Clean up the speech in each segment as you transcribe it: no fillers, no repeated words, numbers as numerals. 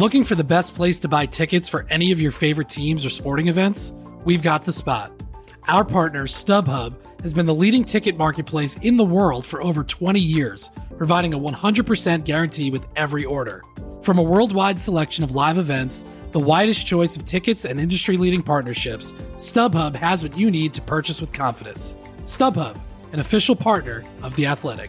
Looking for the best place to buy tickets for any of your favorite teams or sporting events? We've got the spot. Our partner, StubHub, has been the leading ticket marketplace in the world for over 20 years, providing a 100% guarantee with every order. From a worldwide selection of live events, the widest choice of tickets and industry-leading partnerships, StubHub has what you need to purchase with confidence. StubHub, an official partner of The Athletic.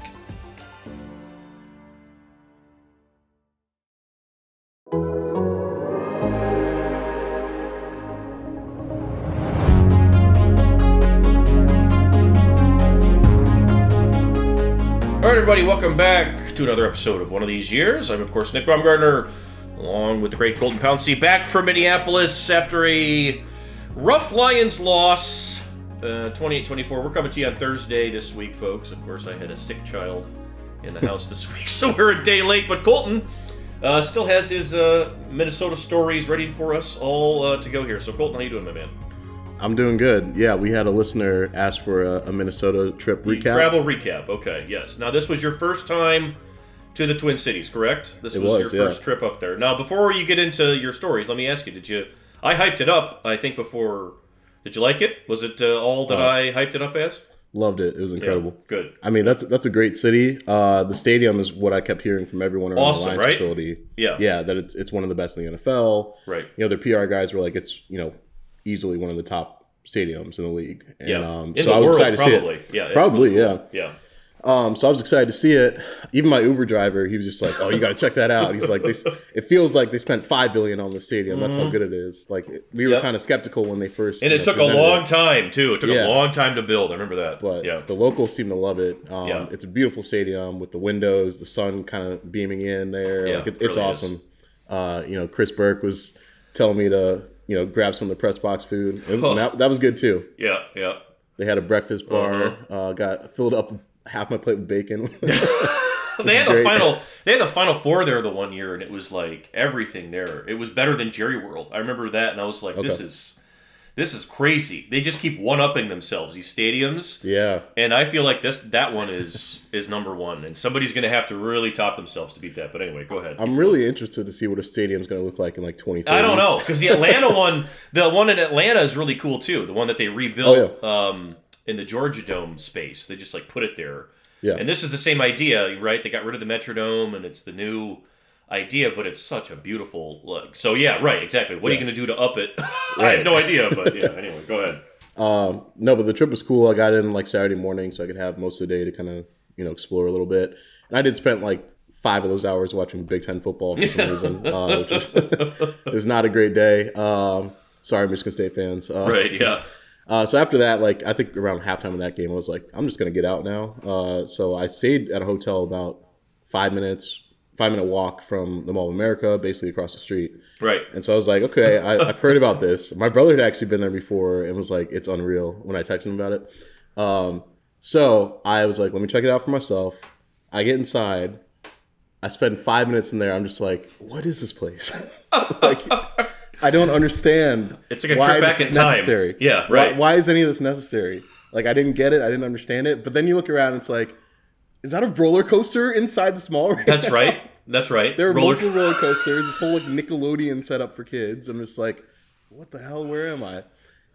All right, everybody, welcome back to another episode of One of These Years. I'm, of course, Nick Baumgartner, along with the great Colton Pouncey, back from Minneapolis after a rough Lions loss, 28-24. We're coming to you on Thursday this week, folks. Of course, I had a sick child in the house this week, so we're a day late. But Colton still has his Minnesota stories ready for us all to go here. So, Colton, how you doing, my man? I'm doing good. Yeah, we had a listener ask for a Minnesota trip recap. Travel recap, okay, yes. Now, this was your first time to the Twin Cities, correct? This was your first trip up there. Now, before you get into your stories, let me ask you, I hyped it up, I think, before. Did you like it? Was it all that I hyped it up as? Loved it. It was incredible. Yeah, good. I mean, that's a great city. The stadium is what I kept hearing from everyone around the Lions right? facility. Yeah. Yeah, that it's one of the best in the NFL. Right. You know, their PR guys were like, it's, easily one of the top stadiums in the league. And, in so the I was world, excited probably. to see it. Yeah, probably, really cool. Yeah. So I was excited to see it. Even my Uber driver, he was just like, "Oh, you got to check that out." He's like, "It feels like they spent $5 billion on the stadium. That's how good it is." Like we were kind of skeptical when they first. And it took a long time too. It took a long time to build. I remember that. But the locals seem to love it. It's a beautiful stadium with the windows, the sun kind of beaming in there. Yeah, like it's really awesome. Chris Burke was telling me to grab some of the press box food. And that was good too. Yeah. They had a breakfast bar. Got filled up half my plate with bacon. They had the final four there the one year, and it was like everything there. It was better than Jerry World. I remember that, and I was like, this is crazy. They just keep one-upping themselves, these stadiums. Yeah. And I feel like that one is number one, and somebody's going to have to really top themselves to beat that. But anyway, go ahead. I'm really interested to see what a stadium's going to look like in like 2030. I don't know, because the Atlanta one, the one in Atlanta is really cool too. The one that they rebuilt in the Georgia Dome space. They just like put it there. Yeah. And this is the same idea, right? They got rid of the Metrodome, and it's the new idea, but it's such a beautiful look. So yeah, right, exactly. What are you going to do to up it? I have no idea, but yeah. Anyway, go ahead. No, but the trip was cool. I got in like Saturday morning, so I could have most of the day to kind of explore a little bit. And I did spend like 5 of those hours watching Big Ten football for some reason, which it was not a great day. Sorry, Michigan State fans. Right, yeah. So after that, like I think around halftime of that game, I was like, I'm just gonna get out now. So I stayed at a hotel about 5-minute walk from the Mall of America, basically across the street. Right. And so I was like, okay, I've heard about this. My brother had actually been there before and was like, it's unreal when I texted him about it. So I was like, let me check it out for myself. I get inside. I spend 5 minutes in there. I'm just like, what is this place? Like, I don't understand. It's like a trip back in time. Necessary. Yeah, right. Why is any of this necessary? Like, I didn't get it. I didn't understand it. But then you look around, and it's like, is that a roller coaster inside the small? That's right. There are multiple roller coasters. This whole like Nickelodeon setup for kids. I'm just like, what the hell? Where am I?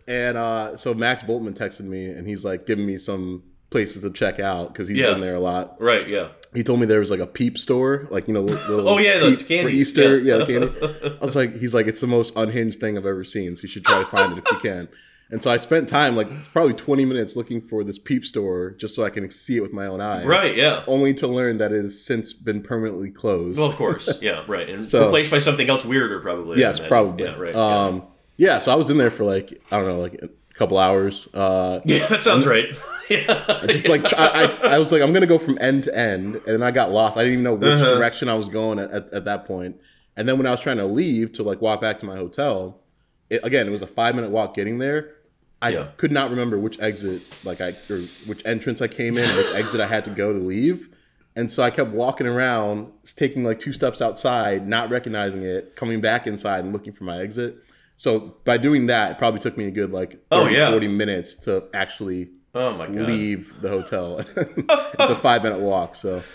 And so Max Boltman texted me, and he's like giving me some places to check out because he's been there a lot. Right. Yeah. He told me there was like a Peep store, like little the candies for Easter. Yeah, the candy. I was like, he's like, it's the most unhinged thing I've ever seen. So you should try to find it if you can. And so I spent time, like probably 20 minutes, looking for this Peep store just so I can see it with my own eyes. Right. Yeah. Only to learn that it has since been permanently closed. Well, of course. Yeah. Right. And replaced by something else weirder, probably. Yes, probably. Yeah. Right. Yeah. So I was in there for like I don't know, like a couple hours. Yeah, that sounds right. Yeah. Just like I was like, I'm gonna go from end to end, and then I got lost. I didn't even know which direction I was going at that point. And then when I was trying to leave to like walk back to my hotel, it was a 5-minute walk getting there. I could not remember which exit, or which entrance I came in, which exit I had to go to leave. And so I kept walking around, taking like 2 steps outside, not recognizing it, coming back inside and looking for my exit. So by doing that, it probably took me a good like 40 minutes to actually leave the hotel. It's a 5-minute walk. So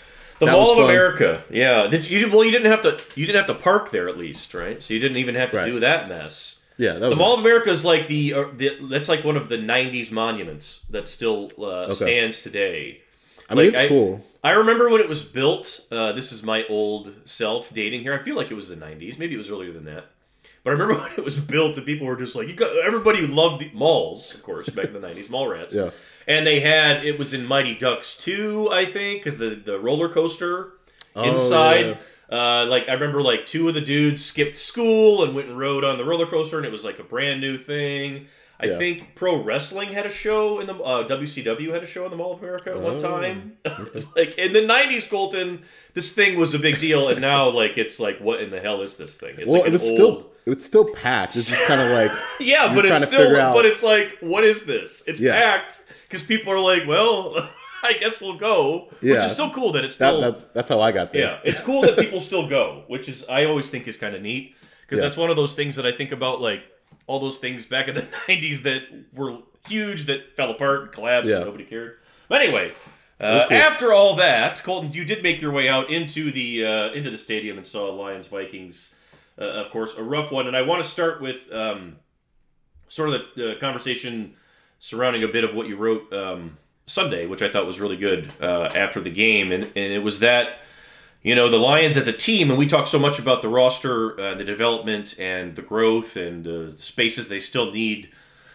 The That Mall was of fun. America. Yeah. You didn't have to park there at least, right? So you didn't even have to Right. do that mess. Yeah, that The was Mall of America is like that's like one of the '90s monuments that still stands today. I mean, Like, it's cool. I remember when it was built. This is my old self dating here. I feel like it was the '90s. Maybe it was earlier than that. But I remember when it was built, and people were just like, everybody loved the malls, of course, back in the '90s, mall rats. Yeah. And it was in Mighty Ducks 2, I think, because the roller coaster inside. Yeah. Like I remember, like two of the dudes skipped school and went and rode on the roller coaster, and it was like a brand new thing. I think Pro Wrestling had a show in the WCW had a show in the Mall of America at one time. Like in the '90s, Colton, this thing was a big deal, and now like it's like, what in the hell is this thing? It's like it was still packed. It's just kind of like yeah, but it's still, but it's like, what is this? It's packed because people are like, well, I guess we'll go, which is still cool that it's still. That's how I got there. Yeah, it's cool that people still go, which is I always think is kind of neat because that's one of those things that I think about, like all those things back in the '90s that were huge that fell apart and collapsed and nobody cared. But anyway, cool. After all that, Colton, you did make your way out into the stadium and saw Lions Vikings. Of course, a rough one, and I want to start with sort of the conversation surrounding a bit of what you wrote Sunday, which I thought was really good after the game, and it was that, you know, the Lions as a team, and we talk so much about the roster, the development and the growth and the spaces they still need,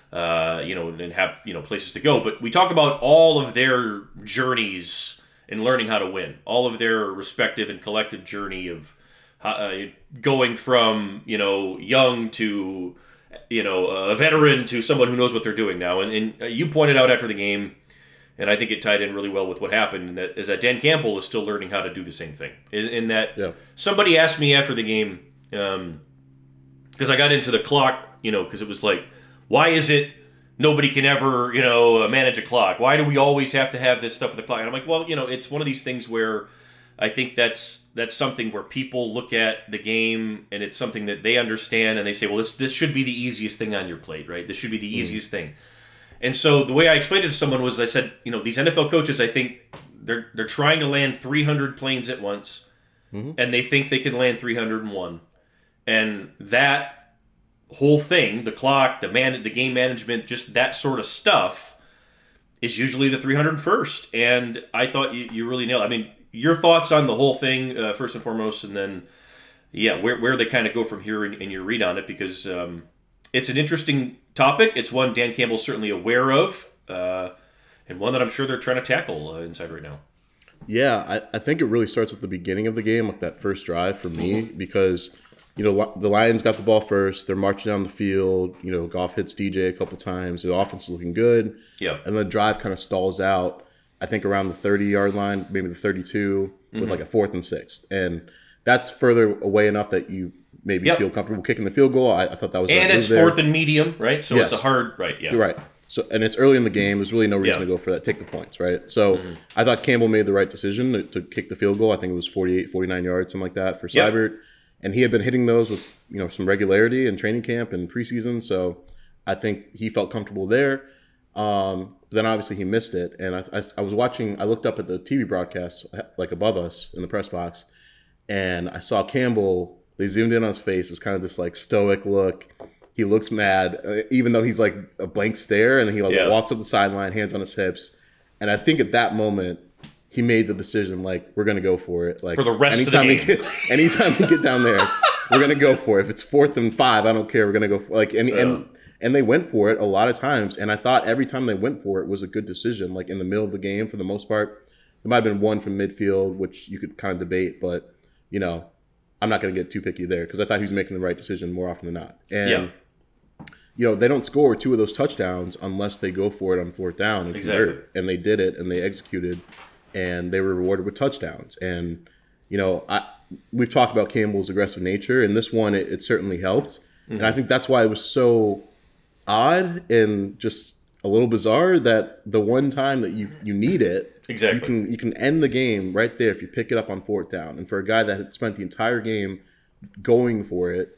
and have, places to go. But we talk about all of their journeys in learning how to win, all of their respective and collective journey of going from, young to, a veteran to someone who knows what they're doing now. And you pointed out after the game, and I think it tied in really well with what happened, is that Dan Campbell is still learning how to do the same thing. In that somebody asked me after the game, because I got into the clock, because it was like, why is it nobody can ever, manage a clock? Why do we always have to have this stuff with the clock? And I'm like, well, it's one of these things where I think that's something where people look at the game and it's something that they understand and they say, well, this should be the easiest thing on your plate, right? This should be the easiest thing. And so the way I explained it to someone was I said, these NFL coaches, I think they're trying to land 300 planes at once, and they think they can land 301. And that whole thing, the clock, the game management, just that sort of stuff is usually the 301st. And I thought you really nailed it. I mean, your thoughts on the whole thing, first and foremost, and then, where they kind of go from here in your read on it, because it's an interesting topic. It's one Dan Campbell's certainly aware of, and one that I'm sure they're trying to tackle inside right now. Yeah, I think it really starts at the beginning of the game, like that first drive for me, because, the Lions got the ball first. They're marching down the field. Goff hits DJ a couple times. The offense is looking good. Yeah. And the drive kind of stalls out, I think, around the 30-yard line, maybe the 32, with like a 4th and 6th. And that's further away enough that you maybe feel comfortable kicking the field goal. I thought that was and it's 4th and medium, right? So yes. It's a hard, right? Yeah, you're right. So, and it's early in the game. There's really no reason to go for that. Take the points, right? So I thought Campbell made the right decision to kick the field goal. I think it was 48, 49 yards, something like that for Seibert. And he had been hitting those with some regularity in training camp and preseason. So I think he felt comfortable there. Then obviously he missed it. And I was watching, I looked up at the TV broadcast, like above us in the press box, and I saw Campbell. They zoomed in on his face. It was kind of this like stoic look. He looks mad, even though he's like a blank stare, and he walks up the sideline, hands on his hips. And I think at that moment, he made the decision, like, we're going to go for it. Like, for the rest of the game. Anytime we get down there, we're going to go for it. If it's 4th and 5, I don't care. We're going to go for it. And they went for it a lot of times. And I thought every time they went for it was a good decision, like in the middle of the game for the most part. There might have been one from midfield, which you could kind of debate. But, I'm not going to get too picky there because I thought he was making the right decision more often than not. And, they don't score 2 of those touchdowns unless they go for it on 4th down and convert it. And they did it, and they executed, and they were rewarded with touchdowns. And, we've talked about Campbell's aggressive nature, and this one, it certainly helped. And I think that's why it was so odd and just a little bizarre that the one time that you need it, you can end the game right there if you pick it up on 4th down. And for a guy that had spent the entire game going for it,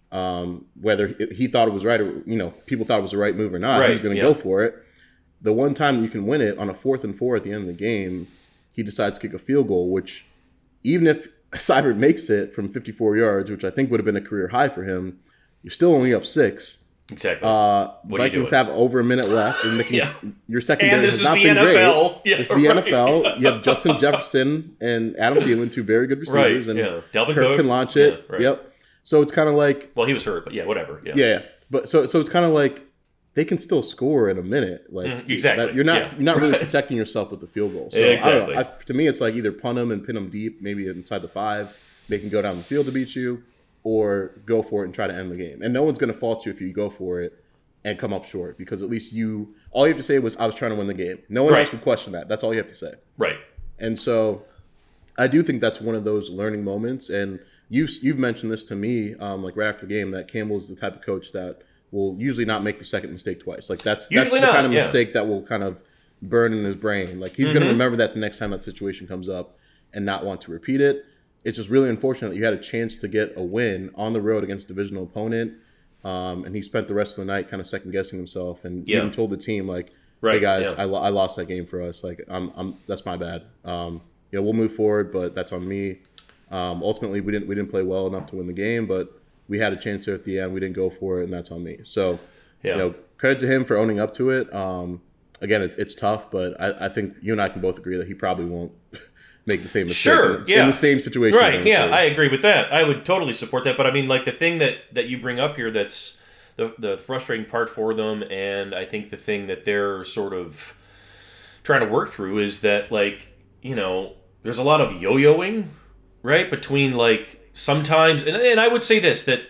whether he thought it was right or people thought it was the right move or not, he was going to go for it. The one time that you can win it on a 4th and 4 at the end of the game, he decides to kick a field goal, which even if Seibert makes it from 54 yards, which I think would have been a career high for him, you're still only up 6. Exactly. Vikings have over a minute left, and your secondary has not been NFL. great. It's the NFL. You have Justin Jefferson and Adam Thielen, 2 very good receivers, and Dalvin Kirk can launch it. Yeah, right. Yep. So it's kind of like, well, he was hurt, but whatever. Yeah. But so it's kind of like they can still score in a minute. Like exactly. You're not really protecting yourself with the field goal. So exactly. I don't know. To me, it's like either punt them and pin them deep, maybe inside the 5, they can go down the field to beat you, or go for it and try to end the game. And no one's going to fault you if you go for it and come up short, because at least all you have to say was, I was trying to win the game. No one else would question that. That's all you have to say. Right. And so I do think that's one of those learning moments. And you've mentioned this to me, like right after the game, that Campbell's the type of coach that will usually not make the second mistake twice. Like that's the kind of mistake that will kind of burn in his brain. Like he's going to remember that the next time that situation comes up and not want to repeat it. It's just really unfortunate that you had a chance to get a win on the road against a divisional opponent. And he spent the rest of the night kind of second guessing himself, and even told the team like, "Hey guys, I lost that game for us. Like, that's my bad. We'll move forward, but that's on me. Ultimately, we didn't play well enough to win the game, but we had a chance there at the end. We didn't go for it, and that's on me. So, credit to him for owning up to it. Again, it's tough, but I think you and I can both agree that he probably won't make the same mistake in the same situation. Right, I agree with that. I would totally support that. But I mean, like the thing that you bring up here that's the frustrating part for them, and I think the thing that they're sort of trying to work through is that, like, there's a lot of yo-yoing, right, between like sometimes, and I would say this, that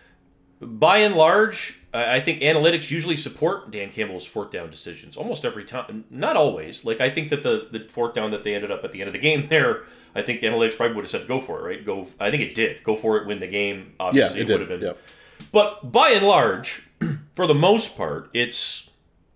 by and large, I think analytics usually support Dan Campbell's fourth down decisions almost every time. Not always. Like, I think that the fourth down that they ended up at the end of the game there, I think analytics probably would have said go for it, right? I think it did. Go for it, win the game. Obviously, it would have been. Yeah. But by and large, for the most part, it's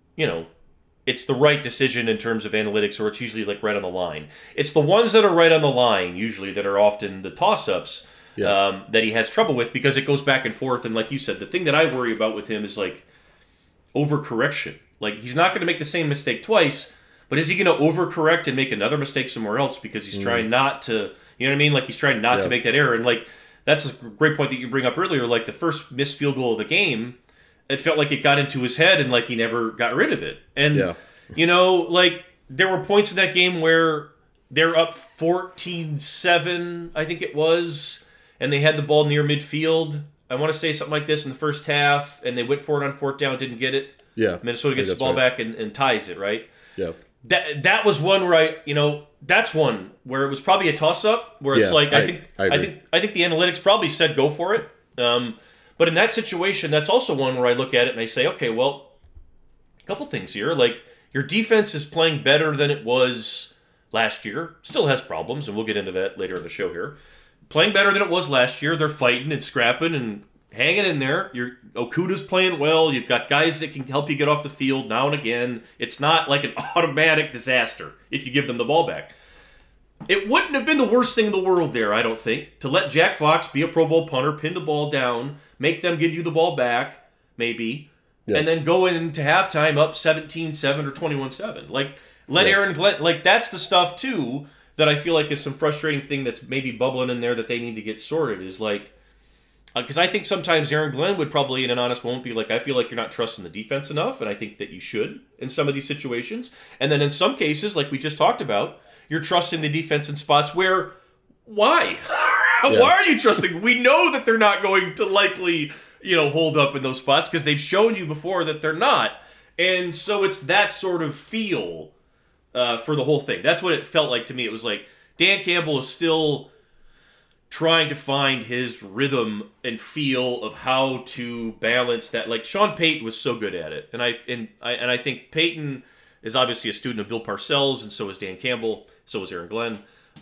the right decision in terms of analytics, or it's usually like right on the line. It's the ones that are right on the line usually that are often the toss-ups. That he has trouble with, because it goes back and forth. And like you said, the thing that I worry about with him is like overcorrection. Like, he's not going to make the same mistake twice, but is he going to overcorrect and make another mistake somewhere else because he's trying not to, you know what I mean? Like, he's trying not to make that error. And like, that's a great point that you bring up earlier. Like, the first missed field goal of the game, it felt like it got into his head and like he never got rid of it. And, like, there were points in that game where they're up 14-7, I think it was, and they had the ball near midfield. I want to say something like this in the first half, and they went for it on fourth down, didn't get it. Yeah. Minnesota gets the ball back and ties it, right? Yeah. That was one where that's one where it was probably a toss-up, where it's like I think the analytics probably said go for it. But in that situation, that's also one where I look at it and I say, okay, well, a couple things here. Like, your defense is playing better than it was last year. Still has problems, and we'll get into that later in the show here. Playing better than it was last year. They're fighting and scrapping and hanging in there. Okuda's playing well. You've got guys that can help you get off the field now and again. It's not like an automatic disaster if you give them the ball back. It wouldn't have been the worst thing in the world there, I don't think, to let Jack Fox be a Pro Bowl punter, pin the ball down, make them give you the ball back, maybe, and then go into halftime up 17-7 or 21-7. Like, let Aaron Glenn, like, that's the stuff, too, that I feel like is some frustrating thing that's maybe bubbling in there that they need to get sorted, is like, because I think sometimes Aaron Glenn would probably, in an honest moment, be like, I feel like you're not trusting the defense enough, and I think that you should in some of these situations. And then in some cases, like we just talked about, you're trusting the defense in spots where, why? Why are you trusting? We know that they're not going to likely, hold up in those spots because they've shown you before that they're not. And so it's that sort of feel for the whole thing. That's what it felt like to me. It was like Dan Campbell is still trying to find his rhythm and feel of how to balance that. Like, Sean Payton was so good at it, and I think Payton is obviously a student of Bill Parcells, and so is Dan Campbell, so is Aaron Glenn,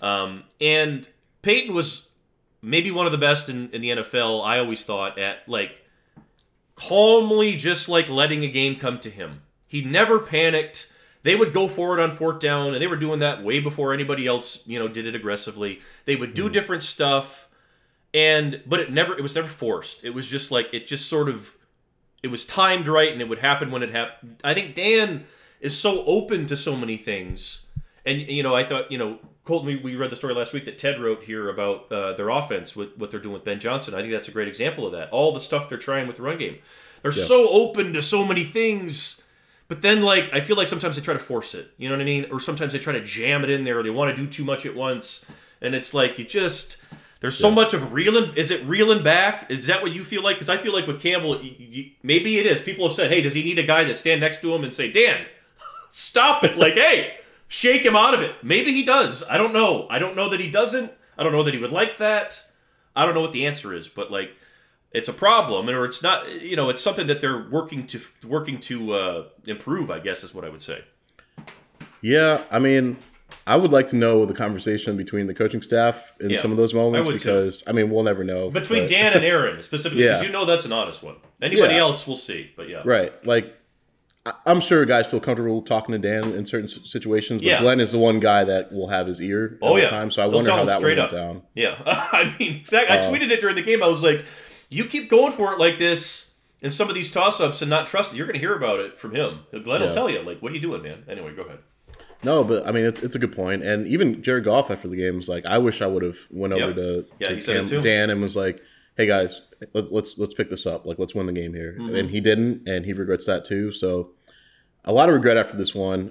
and Payton was maybe one of the best in the NFL. I always thought, at like calmly just like letting a game come to him. He never panicked. They would go for it on fourth down, and they were doing that way before anybody else, did it aggressively. They would do different stuff, but it was never forced. It was just like, it was timed right, and it would happen when it happened. I think Dan is so open to so many things, And, I thought, Colton, we read the story last week that Ted wrote here about their offense, with what they're doing with Ben Johnson. I think that's a great example of that. All the stuff they're trying with the run game. They're so open to so many things, but then, I feel like sometimes they try to force it. You know what I mean? Or sometimes they try to jam it in there, or they want to do too much at once. And it's like, there's so much of reeling. Is it reeling back? Is that what you feel like? Because I feel like with Campbell, maybe it is. People have said, hey, does he need a guy that stand next to him and say, Dan, stop it. Hey, shake him out of it. Maybe he does. I don't know. I don't know that he doesn't. I don't know that he would like that. I don't know what the answer is, but it's a problem, or it's not. It's something that they're working to improve, I guess is what I would say. Yeah, I mean, I would like to know the conversation between the coaching staff in some of those moments, because too. I mean, we'll never know. Between Dan and Aaron specifically, because that's an honest one. Anybody else, we'll see. But right. I'm sure guys feel comfortable talking to Dan in certain situations, but Glenn is the one guy that will have his ear all the time. So I wonder how that went down. Yeah, I mean, exactly. I tweeted it during the game. I was like, you keep going for it like this in some of these toss-ups and not trust it, you're going to hear about it from him. Glenn will tell you, what are you doing, man? Anyway, go ahead. No, but I mean, it's a good point. And even Jared Goff after the game was like, I wish I would have went over to Dan and was like, hey guys, let's pick this up. Let's win the game here. Mm-hmm. And he didn't, and he regrets that too. So a lot of regret after this one.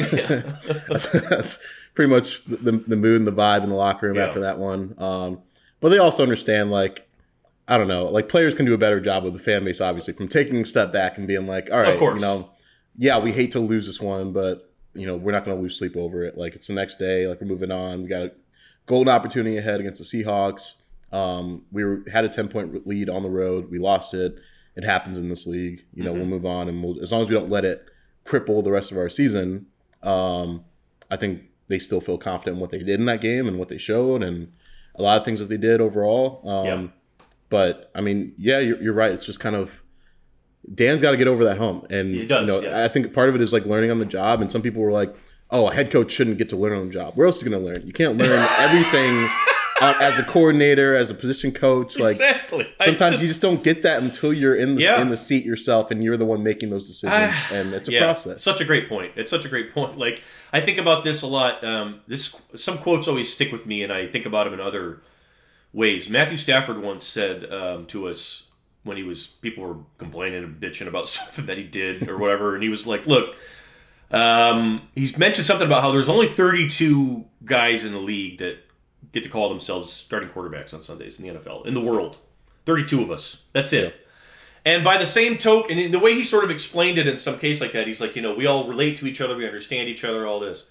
That's pretty much the mood and the vibe in the locker room after that one. But they also understand, I don't know, players can do a better job with the fan base, obviously, from taking a step back and being like, all right, we hate to lose this one, but we're not going to lose sleep over it. It's the next day. We're moving on. We got a golden opportunity ahead against the Seahawks. We had a 10-point lead on the road. We lost it. It happens in this league. We'll move on, and as long as we don't let it cripple the rest of our season, I think they still feel confident in what they did in that game and what they showed, and a lot of things that they did overall. But I mean, you're right. It's just kind of Dan's got to get over that hump, and he does, I think part of it is learning on the job. And some people were like, "Oh, a head coach shouldn't get to learn on the job. Where else is he going to learn? You can't learn everything as a coordinator, as a position coach. Exactly. Sometimes you just don't get that until you're in the seat yourself, and you're the one making those decisions. And it's a process. Such a great point. It's such a great point. I think about this a lot. Some quotes always stick with me, and I think about them in other ways. Matthew Stafford once said to us when people were complaining and bitching about something that he did or whatever, and he was like, look, he's mentioned something about how there's only 32 guys in the league that get to call themselves starting quarterbacks on Sundays in the NFL, in the world. 32 of us. That's it. Yeah. And by the same token, and the way he sort of explained it in some case like that, he's like, we all relate to each other, we understand each other, all this.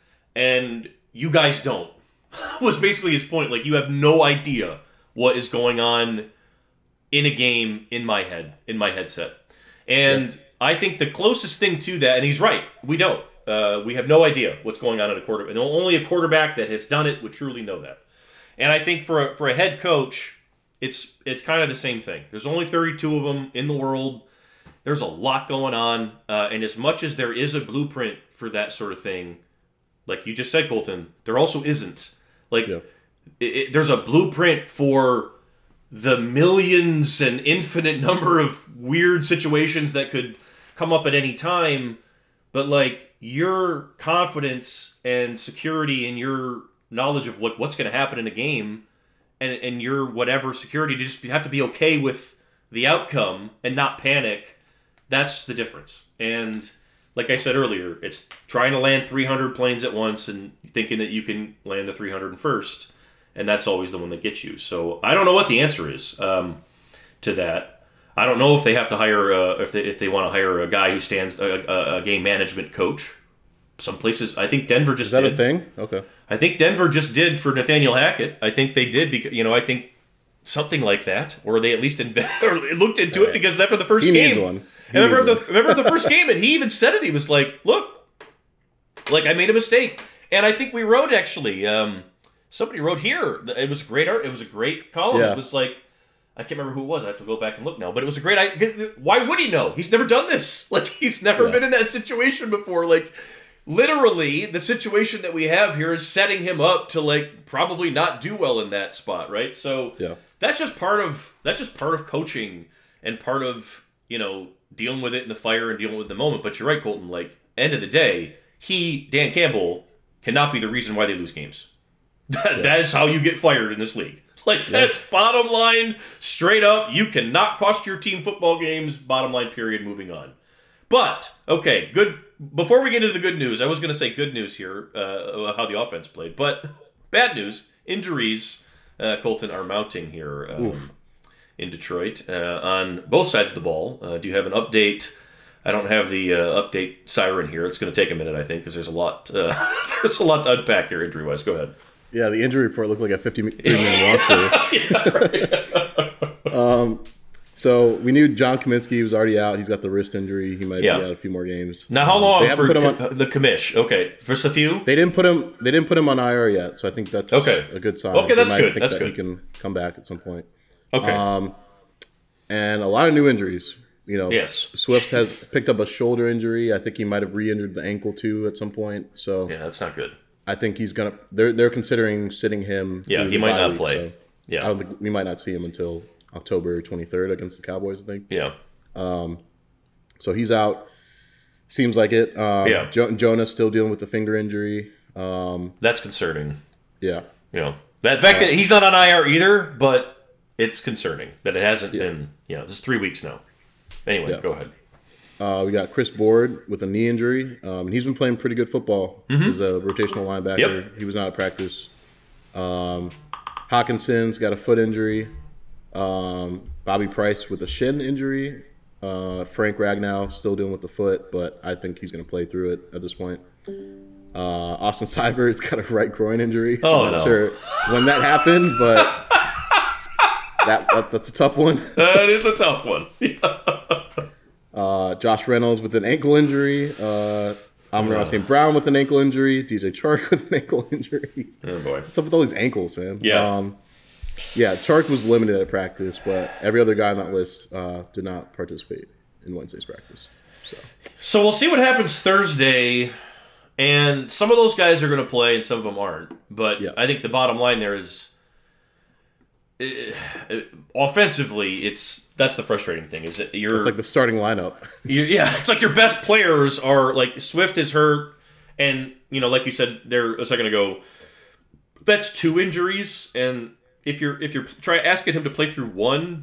And you guys don't. Was basically his point. You have no idea what is going on in a game in my head, in my headset. And I think the closest thing to that, and he's right, we don't. We have no idea what's going on at a quarterback. And only a quarterback that has done it would truly know that. And I think for a head coach, it's kind of the same thing. There's only 32 of them in the world. There's a lot going on. And as much as there is a blueprint for that sort of thing, like you just said, Colton, there also isn't. There's a blueprint for the millions and infinite number of weird situations that could come up at any time. But your confidence and security and your knowledge of what's going to happen in a game and your whatever security to just have to be okay with the outcome and not panic, that's the difference. And like I said earlier, it's trying to land 300 planes at once and thinking that you can land the 301st, and that's always the one that gets you. So I don't know what the answer is to that. I don't know if they have to hire if they want to hire a guy who stands a game management coach. Some places, I think Denver just did. Is that a thing? Okay. I think Denver just did for Nathaniel Hackett. I think they did because I think something like that, or they at least looked into it because after the first game, needs one. Remember the first game, and he even said it. He was like, "Look, I made a mistake," and I think we wrote actually. Somebody wrote here. It was great art. It was a great column. Yeah. It was I can't remember who it was. I have to go back and look now. But it was a great idea. Why would he know? He's never done this. He's never been in that situation before. Literally, the situation that we have here is setting him up to probably not do well in that spot, right? So that's just part of coaching and part of dealing with it in the fire and dealing with the moment. But you're right, Colton. End of the day, Dan Campbell cannot be the reason why they lose games. That is how you get fired in this league. Like, that's bottom line, straight up. You cannot cost your team football games, bottom line, period, moving on. But, okay, good. Before we get into the good news, I was going to say good news here, how the offense played. But bad news, injuries, Colton, are mounting here in Detroit on both sides of the ball. Do you have an update? I don't have the update siren here. It's going to take a minute, I think, because there's a lot there's a lot to unpack here injury-wise. Go ahead. Yeah, the injury report looked like a 53-man roster. So we knew John Kaminsky was already out. He's got the wrist injury. He might be out a few more games. Now, how long for the commish? Okay, just a few. They didn't put him on IR yet, so I think that's a good sign. Okay, that's good. That's good. He can come back at some point. Okay. And a lot of new injuries. Yes. Swift has picked up a shoulder injury. I think he might have re-injured the ankle too at some point. So yeah, that's not good. I think he's gonna. They're considering sitting him. Yeah, he might not play. So I don't think we might not see him until October 23rd against the Cowboys, I think. Yeah. So he's out. Seems like it. Jonah's still dealing with the finger injury. That's concerning. Yeah. The fact that he's not on IR either, but it's concerning that it hasn't been. This is 3 weeks now. Anyway, go ahead. We got Chris Board with a knee injury. He's been playing pretty good football. He's a rotational linebacker. Yep. He was not at practice. Hawkinson's got a foot injury. Bobby Price with a shin injury. Frank Ragnow still dealing with the foot, but I think he's going to play through it at this point. Austin Seibert's got a right groin injury. I'm not sure when that happened, but that's a tough one. That is a tough one. Josh Reynolds with an ankle injury. Amon-Ra St. Brown with an ankle injury. DJ Chark with an ankle injury. Oh, boy. What's up with all these ankles, man? Yeah. Chark was limited at practice, but every other guy on that list did not participate in Wednesday's practice. So we'll see what happens Thursday. And some of those guys are going to play and some of them aren't. But I think the bottom line there is offensively, that's the frustrating thing. Is that it's like the starting lineup. It's like your best players are like Swift is hurt, and like you said there a second ago, that's 2 injuries, and if you're asking him to play through one,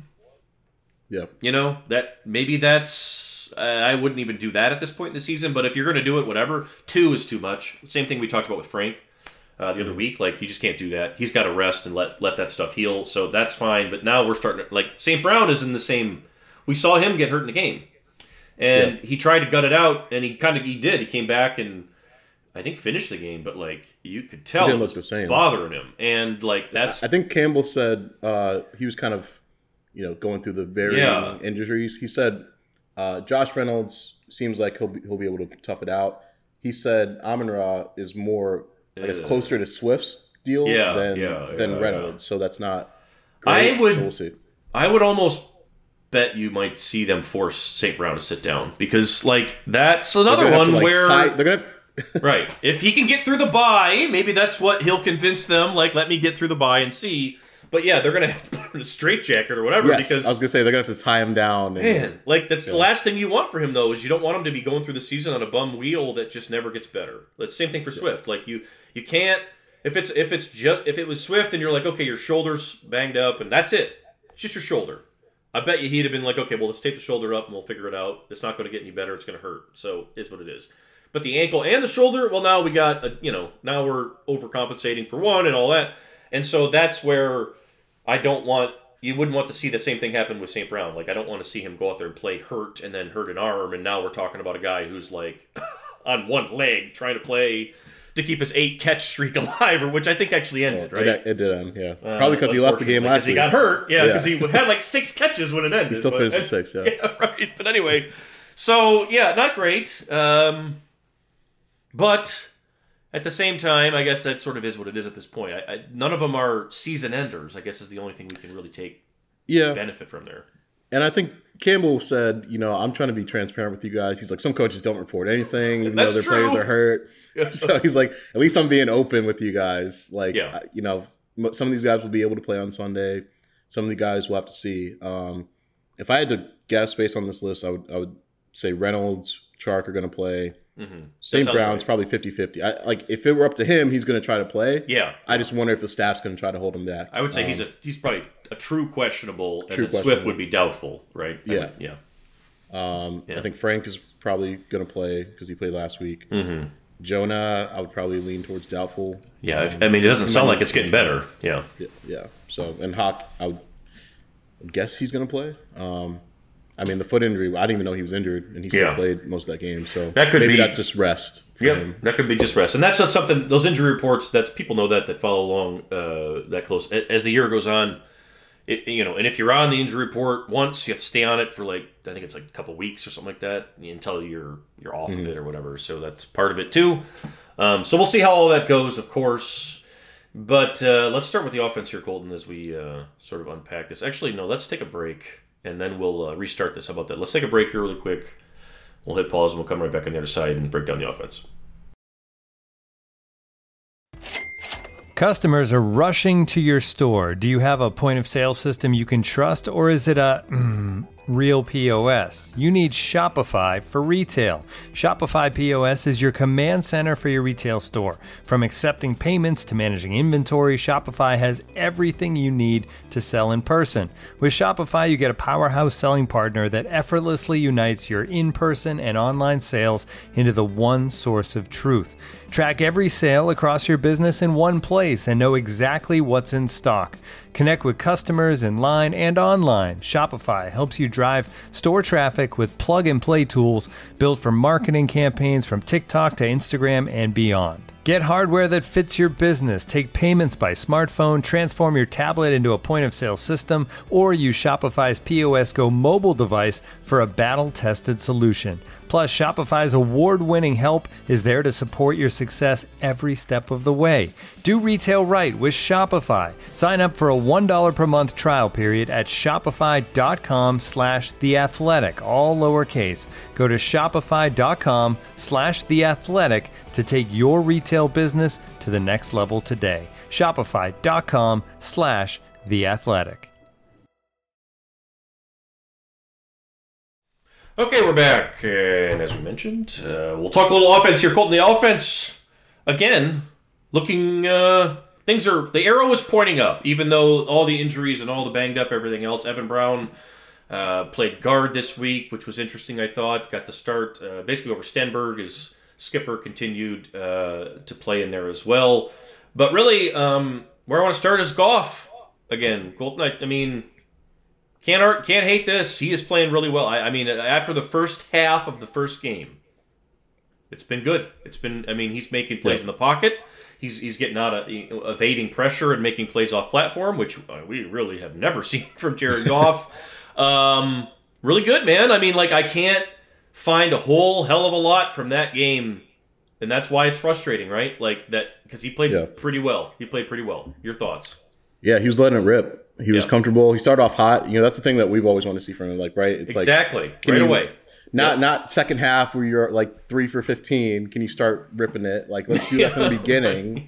that maybe that's I wouldn't even do that at this point in the season. But if you're going to do it, whatever, 2 is too much. Same thing we talked about with Frank. The other week, like, you just can't do that. He's got to rest and let that stuff heal, so that's fine. But now we're starting to, like, St. Brown is in the same. We saw him get hurt in the game, and he tried to gut it out, and he did. He came back and I think finished the game, but like you could tell it was bothering him, and like that's. I think Campbell said he was kind of, going through the varying injuries. He said Josh Reynolds seems like he'll be able to tough it out. He said Amon-Ra is more. It's closer to Swift's deal than Reynolds, so that's not great. So we'll see. I would almost bet you might see them force St. Brown to sit down because, like, that's another one where they're gonna. Right, if he can get through the bye, maybe that's what he'll convince them. Like, let me get through the bye and see. But yeah, they're gonna have to put him in a straitjacket or whatever. Yes, because I was gonna say they're gonna have to tie him down. Man, like that's the last thing you want for him though. Is you don't want him to be going through the season on a bum wheel that just never gets better. That's the same thing for Swift. Like you can't if it was Swift and you're like, okay, your shoulder's banged up and that's it. It's just your shoulder. I bet you he'd have been like, okay, well let's tape the shoulder up and we'll figure it out. It's not going to get any better. It's going to hurt. So it's what it is. But the ankle and the shoulder, well now we got now we're overcompensating for one and all that, and so that's where. You wouldn't want to see the same thing happen with St. Brown. Like, I don't want to see him go out there and play hurt and then hurt an arm, and now we're talking about a guy who's, like, on one leg trying to play to keep his 8-catch streak alive, or which I think actually ended, right? It did end, yeah. Probably because he left the game last week. He got hurt, because he had, like, 6 catches when it ended. He still finished with 6, yeah. Yeah, right. But anyway, so, yeah, not great. But... At the same time, I guess that sort of is what it is at this point. None of them are season enders, I guess is the only thing we can really take benefit from there. And I think Campbell said, I'm trying to be transparent with you guys. He's like, some coaches don't report anything, even though their players are hurt. So he's like, at least I'm being open with you guys. Like, some of these guys will be able to play on Sunday. Some of the guys we'll have to see. If I had to guess based on this list, I would say Reynolds, Chark are going to play. St. Brown's probably 50-50. Like if it were up to him, he's going to try to play. Yeah. I just wonder if the staff's going to try to hold him back. I would say he's probably a true questionable, and then Swift would be doubtful, right? Yeah. I think Frank is probably going to play because he played last week. Jonah, I would probably lean towards doubtful. Yeah, it doesn't sound like it's getting better. Yeah. Yeah. So, and Hawk, I would guess he's going to play. The foot injury, I didn't even know he was injured, and he still played most of that game. So that could maybe that's just rest. That could be just rest. And that's not something, those injury reports, that's people know that follow along that close. As the year goes on, and if you're on the injury report once, you have to stay on it for I think it's a couple weeks or something like that until you're off of it or whatever. So that's part of it too. So we'll see how all that goes, of course. But let's start with the offense here, Colton, as we sort of unpack this. Actually, no, let's take a break, and then we'll restart this. How about that? Let's take a break here really quick. We'll hit pause, and we'll come right back on the other side and break down the offense. Customers are rushing to your store. Do you have a point of sale system you can trust, or is it a real POS? You need Shopify for retail. Shopify POS is your command center for your retail store. From accepting payments to managing inventory, Shopify has everything you need to sell in person. With Shopify, you get a powerhouse selling partner that effortlessly unites your in-person and online sales into the one source of truth. Track every sale across your business in one place and know exactly what's in stock. Connect with customers in line and online. Shopify helps you drive store traffic with plug-and-play tools built for marketing campaigns from TikTok to Instagram and beyond. Get hardware that fits your business. Take payments by smartphone, transform your tablet into a point-of-sale system, or use Shopify's POS Go mobile device for a battle-tested solution. Plus, Shopify's award-winning help is there to support your success every step of the way. Do retail right with Shopify. Sign up for a $1 per month trial period at shopify.com/theathletic, all lowercase. Go to shopify.com/theathletic to take your retail business to the next level today. Shopify.com/theathletic. Okay, we're back, and as we mentioned, we'll talk a little offense here. Colton, the offense, again, looking, the arrow is pointing up, even though all the injuries and all the banged up, everything else. Evan Brown played guard this week, which was interesting, I thought. Got the start basically over Stenberg. His skipper continued to play in there as well. But really, where I want to start is Goff. Again, Colton, Can't hate this. He is playing really well. After the first half of the first game, it's been good. He's making plays in the pocket. He's getting out of evading pressure and making plays off platform, which we really have never seen from Jared Goff. Really good, man. I can't find a whole hell of a lot from that game, and that's why it's frustrating, right? Because he played pretty well. Your thoughts? Yeah, he was letting it rip. He was comfortable. He started off hot. That's the thing that we've always wanted to see from him. Right? It's exactly. Right away. Not second half where you're 3 for 15. Can you start ripping it? Let's do that from the beginning.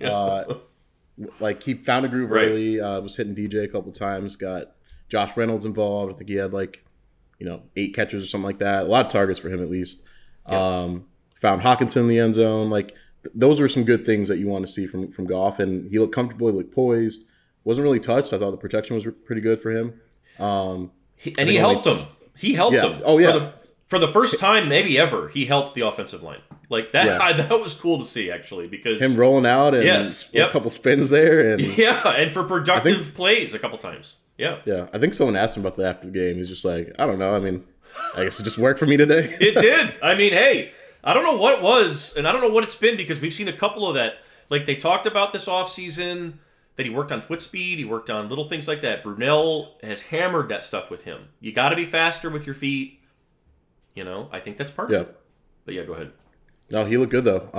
He found a groove early. Was hitting DJ a couple times. Got Josh Reynolds involved. I think he had 8 catches or something like that. A lot of targets for him at least. Found Hawkinson in the end zone. Those were some good things that you want to see from Goff. And he looked comfortable. He looked poised. Wasn't really touched. I thought the protection was pretty good for him. He helped him. He helped him. Oh, yeah. For the first time, maybe ever, he helped the offensive line. That was cool to see, actually, because him rolling out and a couple spins there. And for productive plays a couple times. Yeah. Yeah. I think someone asked him about that after the game. He's just I don't know. I guess it just worked for me today. It did. Hey, I don't know what it was, and I don't know what it's been, because we've seen a couple of that. They talked about this offseason, that he worked on foot speed, he worked on little things like that. Brunell has hammered that stuff with him. You got to be faster with your feet. I think that's part of it. But yeah, go ahead. No, he looked good though.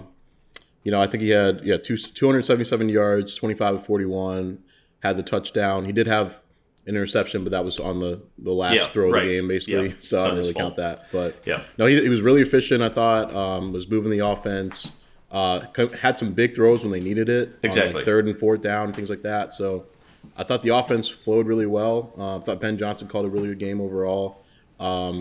I think he had 277 yards, 25 of 41, had the touchdown. He did have an interception, but that was on the last throw of the game, basically. So I don't really count that. But no, he was really efficient, I thought. Was moving the offense. Had some big throws when they needed it. Exactly. On 3rd and 4th down, things like that. So I thought the offense flowed really well. I thought Ben Johnson called a really good game overall.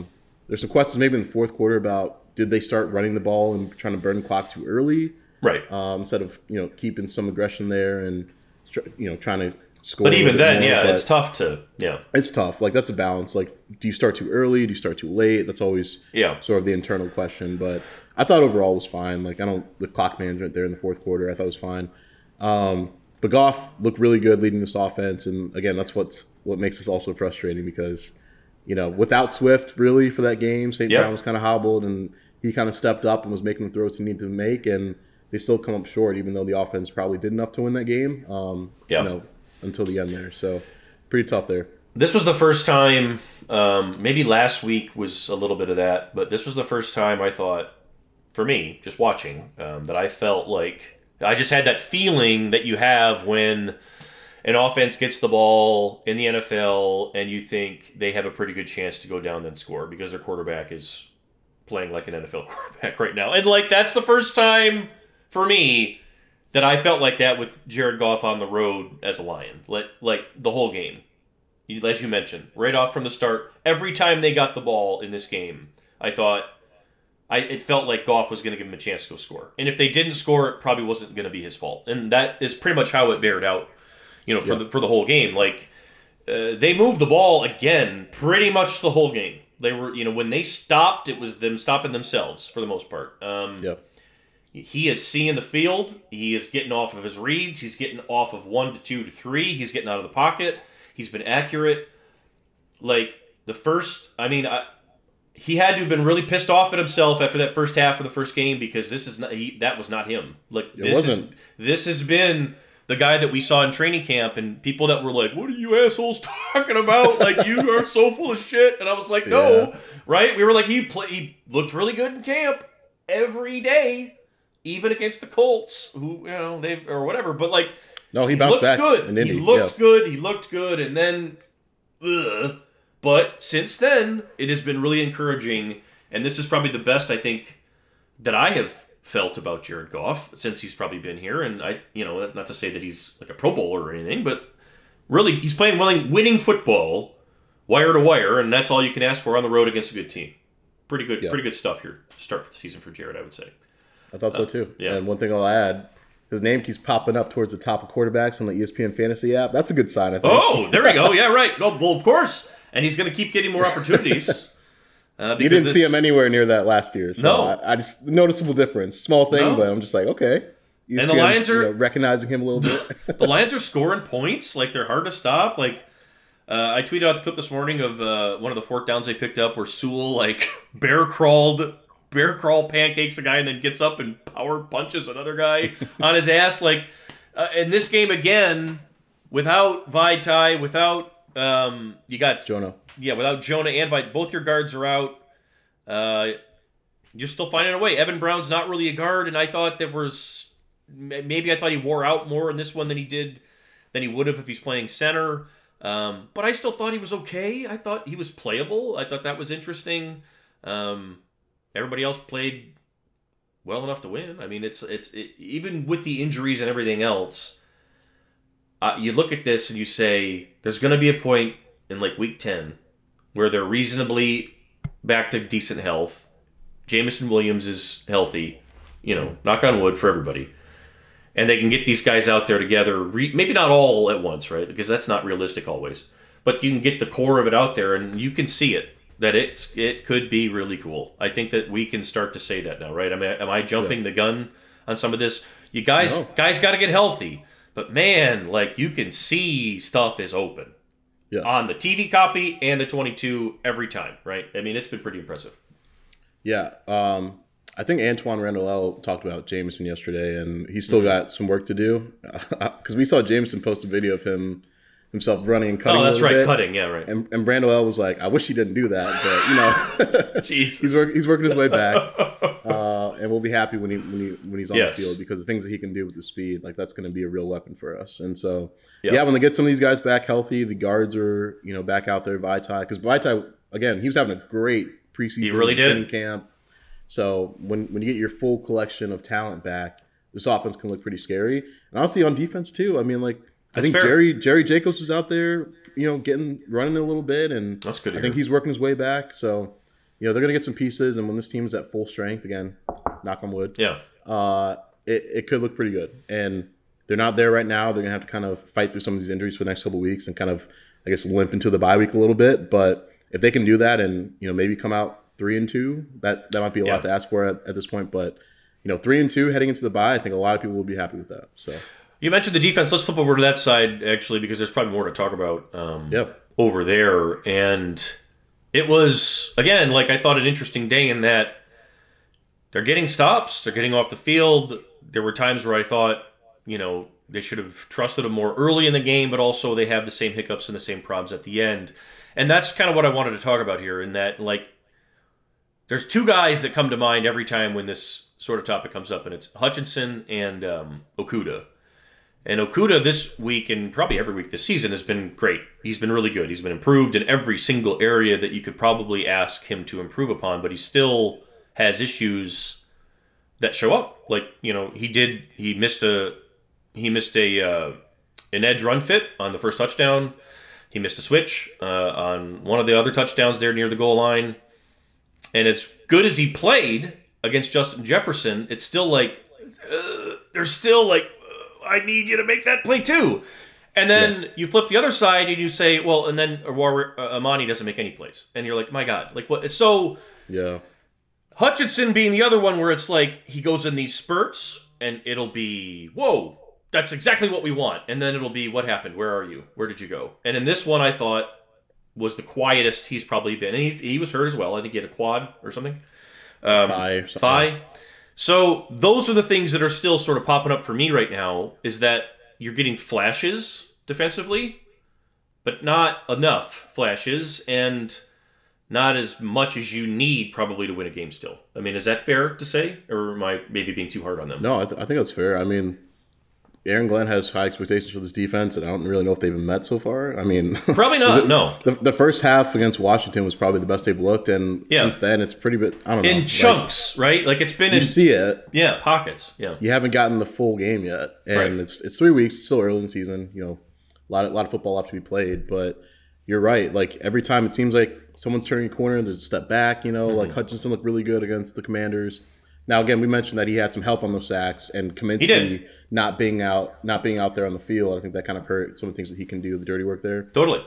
there's some questions maybe in the fourth quarter about did they start running the ball and trying to burn the clock too early, right? Instead of keeping some aggression there and trying to score. But even then, more, it's tough to It's tough. Like that's a balance. Like, do you start too early? Do you start too late? That's always sort of the internal question. But I thought overall it was fine. Like the clock management there in the fourth quarter, I thought was fine. But Goff looked really good leading this offense, and again, that's what makes this also frustrating because, without Swift really for that game, St. Brown was kind of hobbled, and he kind of stepped up and was making the throws he needed to make, and they still come up short, even though the offense probably did enough to win that game. Until the end there, so pretty tough there. This was the first time. Maybe last week was a little bit of that, but this was the first time I thought, for me, just watching, that I felt like. I just had that feeling that you have when an offense gets the ball in the NFL and you think they have a pretty good chance to go down and score because their quarterback is playing like an NFL quarterback right now. And, that's the first time for me that I felt like that with Jared Goff on the road as a Lion. Like the whole game. As you mentioned, right off from the start, every time they got the ball in this game, I thought, it felt like Goff was going to give him a chance to go score. And if they didn't score, it probably wasn't going to be his fault. And that is pretty much how it bared out, for the whole game. They moved the ball again pretty much the whole game. They were, when they stopped, it was them stopping themselves for the most part. He is seeing the field. He is getting off of his reads. He's getting off of 1 to 2 to 3. He's getting out of the pocket. He's been accurate. He had to have been really pissed off at himself after that first half of the first game because that was not him. This has been the guy that we saw in training camp and people that were like, "What are you assholes talking about? You are so full of shit." And I was like, "No, right?" We were like, he looked really good in camp every day, even against the Colts, who they've or whatever. But no, he bounced back. Good. He looked good. He looked good, and then. But since then, it has been really encouraging, and this is probably the best I think that I have felt about Jared Goff since he's probably been here. And not to say that he's like a Pro Bowler or anything, but really he's playing winning football, wire to wire, and that's all you can ask for on the road against a good team. Pretty good stuff here to start the season for Jared, I would say. I thought so too. Yeah. And one thing I'll add. His name keeps popping up towards the top of quarterbacks on the ESPN Fantasy app. That's a good sign, I think. Oh, there we go. Yeah, right. Well, of course. And he's going to keep getting more opportunities. You didn't see him anywhere near that last year. So no. I just noticeable difference. Small thing, but I'm just like, okay. ESPN's, and the Lions are recognizing him a little bit. The Lions are scoring points. They're hard to stop. I tweeted out the clip this morning of one of the fourth downs they picked up where Sewell bear crawl pancakes a guy and then gets up and power punches another guy on his ass. In this game again, without Vaitai, without you got Jonah. Yeah, without Jonah and Vaitai, both your guards are out. You're still finding a way. Evan Brown's not really a guard, and I thought I thought he wore out more in this one than he would have if he's playing center. But I still thought he was okay. I thought he was playable. I thought that was interesting. Everybody else played well enough to win. I mean, it's even with the injuries and everything else, you look at this and you say there's going to be a point in week 10 where they're reasonably back to decent health. Jameson Williams is healthy, knock on wood for everybody. And they can get these guys out there together, maybe not all at once, right? Because that's not realistic always. But you can get the core of it out there and you can see it. That it could be really cool. I think that we can start to say that now, right? Am I jumping the gun on some of this? You guys got to get healthy. But man, you can see stuff is open on the TV copy and the 22 every time, right? I mean, it's been pretty impressive. Yeah, I think Antoine Randall talked about Jameson yesterday, and he's still got some work to do because we saw Jameson post a video of himself running and cutting. Oh, that's right, bit. cutting. Yeah, right. And Brandel L was like, "I wish he didn't do that," but Jesus. he's working his way back, and we'll be happy when he's on the field because the things that he can do with the speed, that's going to be a real weapon for us. And so, when they get some of these guys back healthy, the guards are back out there. Vaitai, because Vaitai again, he was having a great preseason. He really did. Training camp. So when you get your full collection of talent back, this offense can look pretty scary. And honestly, on defense too. I mean, I think fair. Jerry Jacobs was out there, running a little bit, and that's good. I think he's working his way back. So, they're going to get some pieces, and when this team's at full strength again, knock on wood, it could look pretty good. And they're not there right now. They're going to have to kind of fight through some of these injuries for the next couple of weeks and kind of, I guess, limp into the bye week a little bit. But if they can do that and, maybe come out 3-2, that might be a lot to ask for at this point. But, 3-2 heading into the bye, I think a lot of people will be happy with that. So you mentioned the defense. Let's flip over to that side, actually, because there's probably more to talk about over there. And it was, again, like I thought, an interesting day in that they're getting stops. They're getting off the field. There were times where I thought, they should have trusted him more early in the game, but also they have the same hiccups and the same problems at the end. And that's kind of what I wanted to talk about here, in that, like, there's two guys that come to mind every time when this sort of topic comes up, and it's Hutchinson and Okudah. And Okudah this week, and probably every week this season, has been great. He's been really good. He's been improved in every single area that you could probably ask him to improve upon, but he still has issues that show up. Like, he missed an edge run fit on the first touchdown. He missed a switch on one of the other touchdowns there near the goal line. And as good as he played against Justin Jefferson, it's still like, there's still like, I need you to make that play too. And then you flip the other side and you say, well, and then Amani doesn't make any plays. And you're like, my God, like what? So Hutchinson being the other one where it's like he goes in these spurts and it'll be, whoa, that's exactly what we want. And then it'll be, what happened? Where are you? Where did you go? And in this one, I thought was the quietest he's probably been. And he was hurt as well. I think he had a quad or something. Thigh. So those are the things that are still sort of popping up for me right now, is that you're getting flashes defensively, but not enough flashes and not as much as you need probably to win a game still. I mean, is that fair to say? Or am I maybe being too hard on them? No, I think that's fair. I mean, Aaron Glenn has high expectations for this defense, and I don't really know if they've been met so far. I mean, probably not. No. The first half against Washington was probably the best they've looked, and since then it's pretty bit. I don't know, in chunks, right? Like it's been you see it, pockets. Yeah, you haven't gotten the full game yet, and it's 3 weeks. It's still early in the season. A lot of football left to be played, but you're right. Like every time it seems like someone's turning a corner, there's a step back. Like Hutchinson looked really good against the Commanders. Now, again, we mentioned that he had some help on those sacks, and Kaminsky not being out there on the field. I think that kind of hurt some of the things that he can do, the dirty work there. Totally.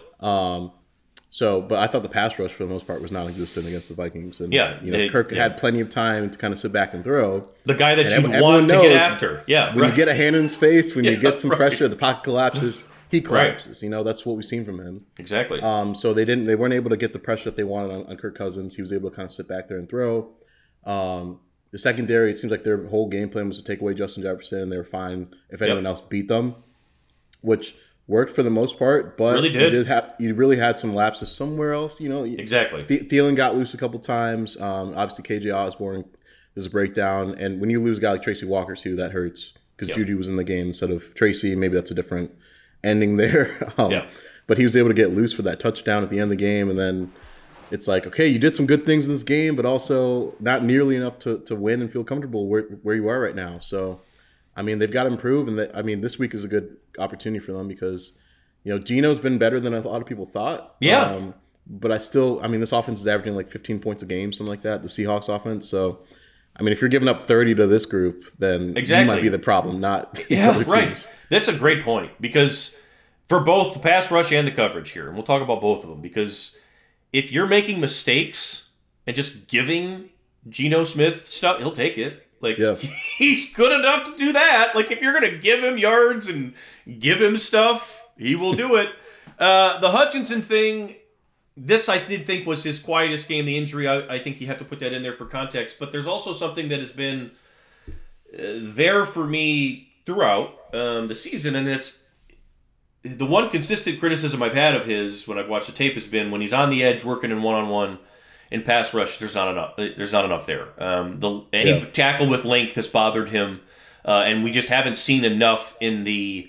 But I thought the pass rush for the most part was non-existent against the Vikings, and Kirk had plenty of time to kind of sit back and throw. The guy that you want to get after. Yeah, when you get a hand in his face, when you get some pressure, the pocket collapses. He collapses. That's what we've seen from him. Exactly. So they weren't able to get the pressure that they wanted on Kirk Cousins. He was able to kind of sit back there and throw. The secondary, it seems like their whole game plan was to take away Justin Jefferson, and they were fine if anyone else beat them, which worked for the most part. But really did. You really had some lapses somewhere else. Exactly. Thielen got loose a couple times. Obviously, KJ Osborne was a breakdown, and when you lose a guy like Tracy Walker too, that hurts because Judy was in the game instead of Tracy. Maybe that's a different ending there. But he was able to get loose for that touchdown at the end of the game, and then it's like, okay, you did some good things in this game, but also not nearly enough to win and feel comfortable where you are right now. So, I mean, they've got to improve, and this week is a good opportunity for them because, Geno's been better than a lot of people thought. Yeah. But this offense is averaging like 15 points a game, something like that, the Seahawks offense. So, I mean, if you're giving up 30 to this group, then you might be the problem, not these other teams. Right. That's a great point because for both the pass rush and the coverage here, and we'll talk about both of them, because if you're making mistakes and just giving Geno Smith stuff, he'll take it. Like, he's good enough to do that. Like, if you're going to give him yards and give him stuff, he will do it. The Hutchinson thing, this I did think was his quietest game. The injury, I think you have to put that in there for context. But there's also something that has been there for me throughout the season, and it's the one consistent criticism I've had of his when I've watched the tape has been when he's on the edge working in one-on-one in pass rush, there's not enough there. Any tackle with length has bothered him, and we just haven't seen enough in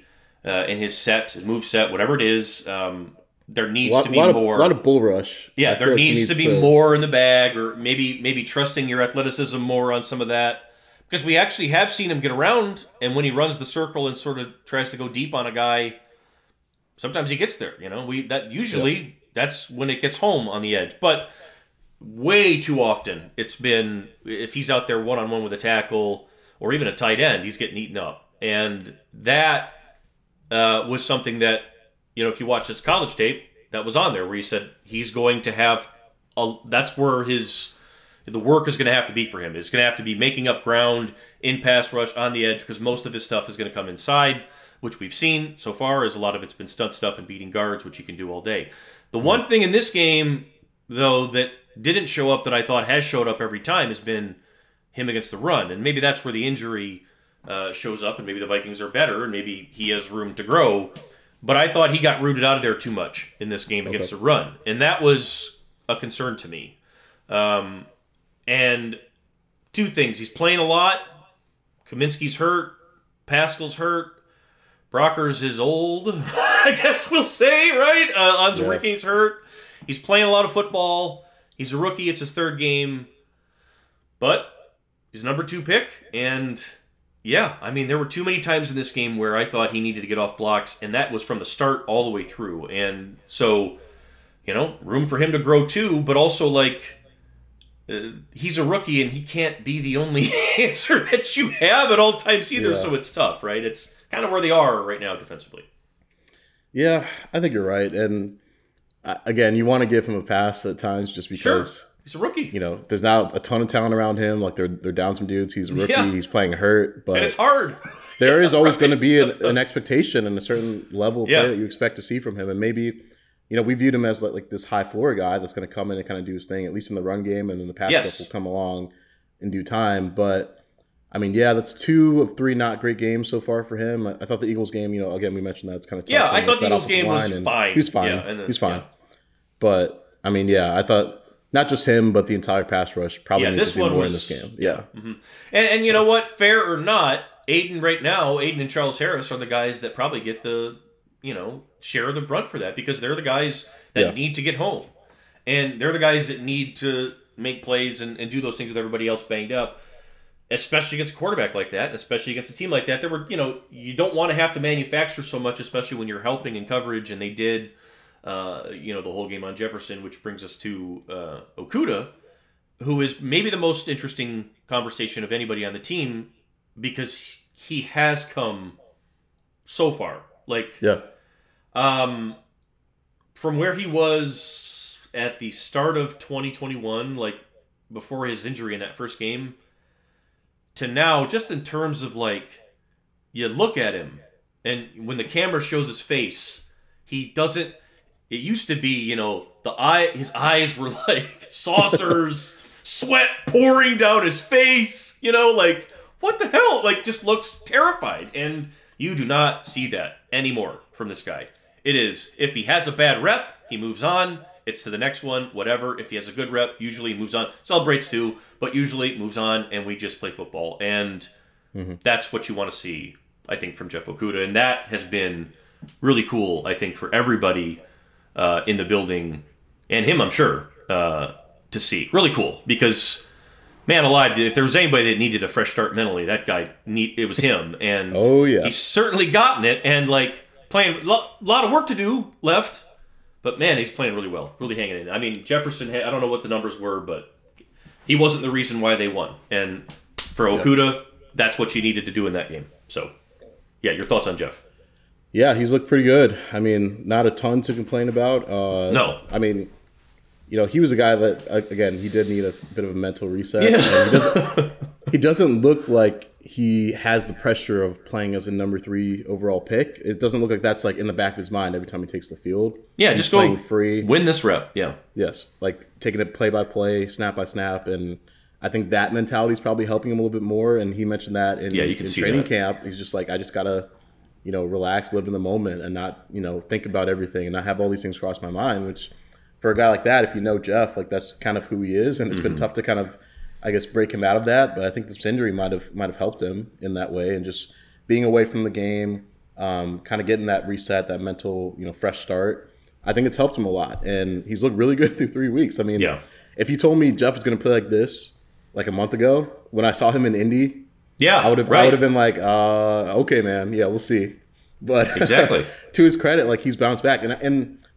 his move set, whatever it is. There needs to be more. A lot of bull rush. Yeah, there needs to be more in the bag, or maybe trusting your athleticism more on some of that. Because we actually have seen him get around, and when he runs the circle and sort of tries to go deep on a guy, sometimes he gets there. That's when it gets home on the edge. But way too often it's been, if he's out there one-on-one with a tackle or even a tight end, he's getting eaten up. And that was something that, if you watch his college tape, that was on there where he said he's going to have, that's where the work is going to have to be for him. It's going to have to be making up ground in pass rush on the edge, because most of his stuff is going to come inside, which we've seen so far is a lot of it's been stunt stuff and beating guards, which he can do all day. The one thing in this game, though, that didn't show up that I thought has showed up every time has been him against the run. And maybe that's where the injury shows up, and maybe the Vikings are better, and maybe he has room to grow. But I thought he got rooted out of there too much in this game against the run. And that was a concern to me. And two things. He's playing a lot. Kaminsky's hurt. Pascal's hurt. Brockers is old, I guess we'll say, right? Onwuzurike's hurt. He's playing a lot of football. He's a rookie. It's his third game. But he's number 2 pick. And yeah, I mean, there were too many times in this game where I thought he needed to get off blocks, and that was from the start all the way through. And so, room for him to grow too, but also he's a rookie and he can't be the only answer that you have at all times either. So it's tough, right? It's kind of where they are right now defensively. Yeah, I think you're right. And again, you want to give him a pass at times just because he's a rookie. There's not a ton of talent around him. Like they're down some dudes. He's a rookie. Yeah. He's playing hurt, but and it's hard. There is always going to be an expectation and a certain level of play that you expect to see from him. And maybe, we viewed him as like this high floor guy that's going to come in and kind of do his thing, at least in the run game, and then the pass stuff will come along in due time. But I mean, that's 2 of 3 not great games so far for him. I thought the Eagles game, again, we mentioned that it's kind of tough. Yeah, I thought the Eagles game was fine. He was fine. Yeah, he's fine. Yeah. But I mean, I thought not just him, but the entire pass rush probably needs to do more in this game. Yeah. Mm-hmm. And you know what? Fair or not, Aiden and Charles Harris are the guys that probably get the, share the brunt for that, because they're the guys that need to get home. And they're the guys that need to make plays and do those things with everybody else banged up, especially against a quarterback like that, and especially against a team like that. There were, you don't want to have to manufacture so much, especially when you're helping in coverage, and they did, the whole game on Jefferson, which brings us to Okudah, who is maybe the most interesting conversation of anybody on the team, because he has come so far. From where he was at the start of 2021, before his injury in that first game, to now, just in terms of you look at him, and when the camera shows his face, he doesn't. It used to be, his eyes were like saucers, sweat pouring down his face, what the hell? Just looks terrified. And you do not see that anymore from this guy. It is, if he has a bad rep, he moves on. It's to the next one, whatever. If he has a good rep, usually he moves on. Celebrates too, but usually moves on, and we just play football. And that's what you want to see, I think, from Jeff Okudah. And that has been really cool, I think, for everybody in the building, and him, I'm sure, to see. Really cool, because, man alive, if there was anybody that needed a fresh start mentally, that guy, it was him. And he's certainly gotten it, and playing a lot of work to do left, but man, he's playing really well, really hanging in. I mean, Jefferson, I don't know what the numbers were, but he wasn't the reason why they won. And for Okudah, that's what you needed to do in that game. So, your thoughts on Jeff? Yeah, he's looked pretty good. I mean, not a ton to complain about. No. I mean, he was a guy that, again, he did need a bit of a mental reset. Yeah. He doesn't look like he has the pressure of playing as a number 3 overall pick. It doesn't look like that's in the back of his mind every time he takes the field. Yeah, just go free, win this rep. Yeah. Yes, taking it play by play, snap by snap, and I think that mentality is probably helping him a little bit more. And he mentioned that in training camp. He's just I just gotta, relax, live in the moment, and not, think about everything, and not have all these things cross my mind. Which, for a guy like that, if you know Jeff, that's kind of who he is, and it's been tough to kind of, I guess, break him out of that. But I think this injury might have helped him in that way, and just being away from the game, kind of getting that reset, that mental, fresh start. I think it's helped him a lot, and he's looked really good through 3 weeks. I mean, if you told me Jeff was going to play like this a month ago when I saw him in Indy, I would have been okay, man, we'll see. But exactly, to his credit, he's bounced back, and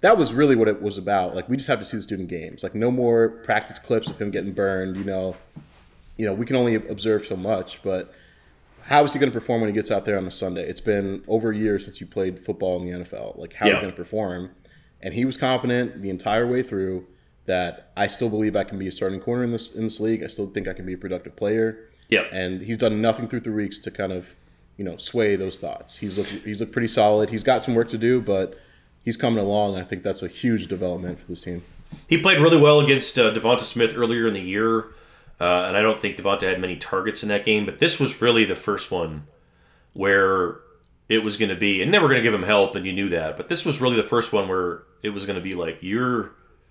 that was really what it was about. Like, we just have to see this dude in games. Like, no more practice clips of him getting burned. We can only observe so much, but how is he going to perform when he gets out there on a Sunday? It's been over a year since you played football in the NFL. Like, how are you going to perform? And he was confident the entire way through that I still believe I can be a starting corner in this league. I still think I can be a productive player. Yeah. And he's done nothing through 3 weeks to kind of, sway those thoughts. He's looked pretty solid. He's got some work to do, but he's coming along. I think that's a huge development for this team. He played really well against Devonta Smith earlier in the year, and I don't think Devonta had many targets in that game, but this was really the first one where it was going to be, and they were going to give him help, and you knew that, but this was really the first one where it was going to be like, you're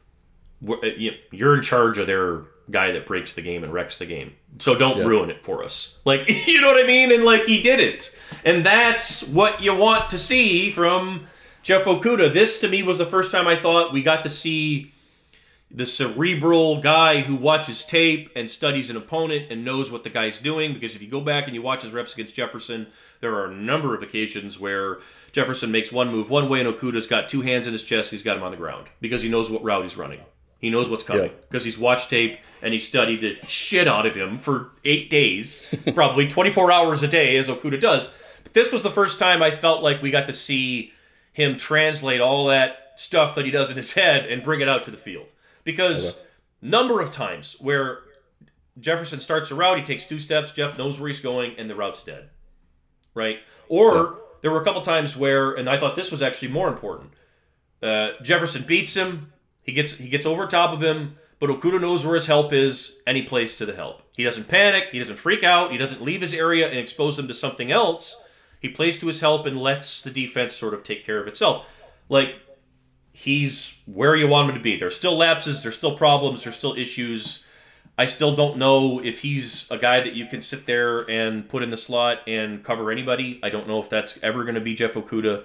in charge of their guy that breaks the game and wrecks the game. So don't ruin it for us. Like, you know what I mean? And like, he did it. And that's what you want to see from Jeff Okudah. This to me was the first time I thought we got to see the cerebral guy who watches tape and studies an opponent and knows what the guy's doing. Because if you go back and you watch his reps against Jefferson, there are a number of occasions where Jefferson makes one move one way and Okudah's got 2 hands in his chest. He's got him on the ground because he knows what route he's running. He knows what's coming because he's watched tape and he studied the shit out of him for 8 days, probably 24 hours a day, as Okudah does. But this was the first time I felt like we got to see him translate all that stuff that he does in his head and bring it out to the field. Because number of times where Jefferson starts a route, he takes 2 steps, Jeff knows where he's going, and the route's dead. Right? Or there were a couple times where, and I thought this was actually more important, Jefferson beats him, he gets over top of him, but Okudah knows where his help is, and he plays to the help. He doesn't panic, he doesn't freak out, he doesn't leave his area and expose them to something else. He plays to his help and lets the defense sort of take care of itself. Like, he's where you want him to be. There's still lapses, there's still problems, there's still issues. I still don't know if he's a guy that you can sit there and put in the slot and cover anybody. I don't know if that's ever going to be Jeff Okudah.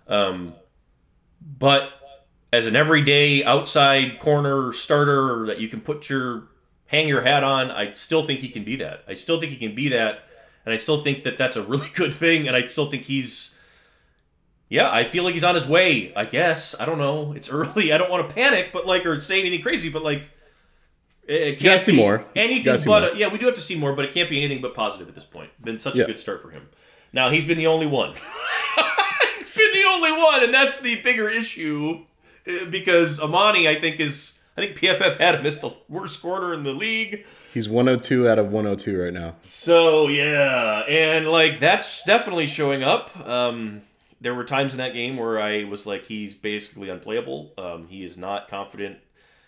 But as an everyday outside corner starter that you can hang your hat on, I still think he can be that. And I still think that that's a really good thing. And I still think I feel like he's on his way, I guess. I don't know. It's early. I don't want to panic, or say anything crazy, but it can't see be more. Anything but, we do have to see more, but it can't be anything but positive at this point. Been such a good start for him. Now, he's been the only one. He's been the only one, and that's the bigger issue. Because Amani, I think PFF had him as the worst corner in the league. He's 102 out of 102 right now. So, yeah. And, that's definitely showing up. There were times in that game where I was like, he's basically unplayable. He is not confident.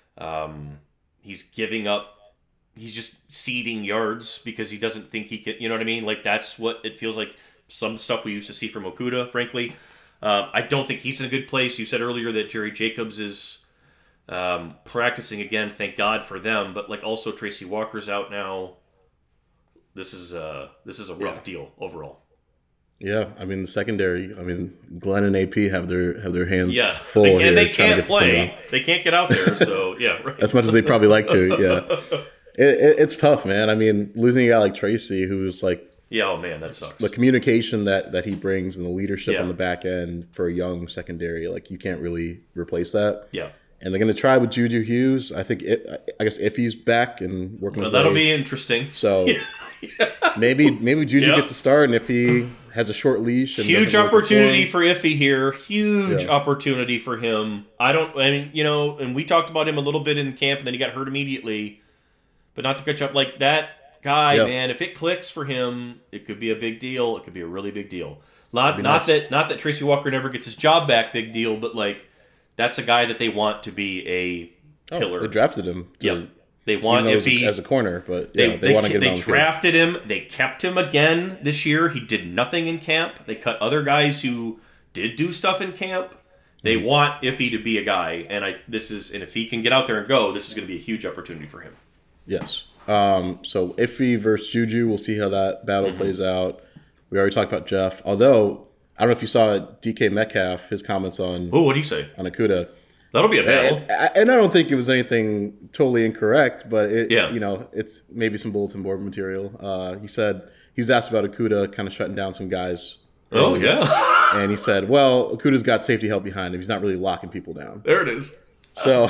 He's giving up. He's just ceding yards because he doesn't think he can, you know what I mean? That's what it feels like. Some stuff we used to see from Okudah, frankly. I don't think he's in a good place. You said earlier that Jerry Jacobs is practicing again. Thank God for them. But also Tracy Walker's out now. This is a rough deal overall. Yeah, the secondary. Glenn and AP have their hands full. And they can't play. They can't get out there. So right. As much as they probably like to. Yeah, it's tough, man. Losing a guy like Tracy, who's oh man, that sucks. The communication that he brings and the leadership on the back end for a young secondary, you can't really replace that. Yeah. And they're going to try with Juju Hughes. I guess if he's back and working with that'll be interesting. So maybe Juju gets a start, and if he has a short leash. And huge opportunity for Iffy here. Huge opportunity for him. And we talked about him a little bit in camp, and then he got hurt immediately. But not to catch up that guy, man, if it clicks for him, it could be a big deal. It could be a really big deal. Not that Tracy Walker never gets his job back, big deal, but that's a guy that they want to be a pillar. They drafted him. They want Iffy as a corner, but they want to get him. They drafted him. They kept him again this year. He did nothing in camp. They cut other guys who did do stuff in camp. They want Iffy to be a guy, and if he can get out there and go, this is going to be a huge opportunity for him. Yes. So Iffy versus Juju, we'll see how that battle plays out. We already talked about Jeff. Although, I don't know if you saw DK Metcalf, his comments on... Oh, what did he say? On Okudah. That'll be a battle. And I don't think it was anything totally incorrect, but it's maybe some bulletin board material. He said he was asked about Okudah kind of shutting down some guys. Oh, yeah. And he said, well, Okuda's got safety help behind him. He's not really locking people down. There it is. So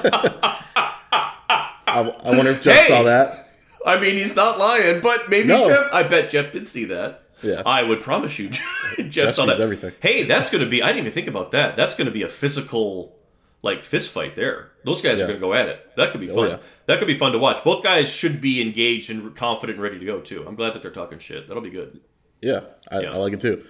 I wonder if Jeff saw that. I mean, he's not lying, but maybe Jeff. I bet Jeff did see that. Yeah. I would promise you, Jeff saw that. Everything. Hey, that's going to be. I didn't even think about that. That's going to be a physical, like, fist fight there. Those guys are going to go at it. That could be fun. Yeah. That could be fun to watch. Both guys should be engaged and confident and ready to go too. I'm glad that they're talking shit. That'll be good. Yeah, I like it too.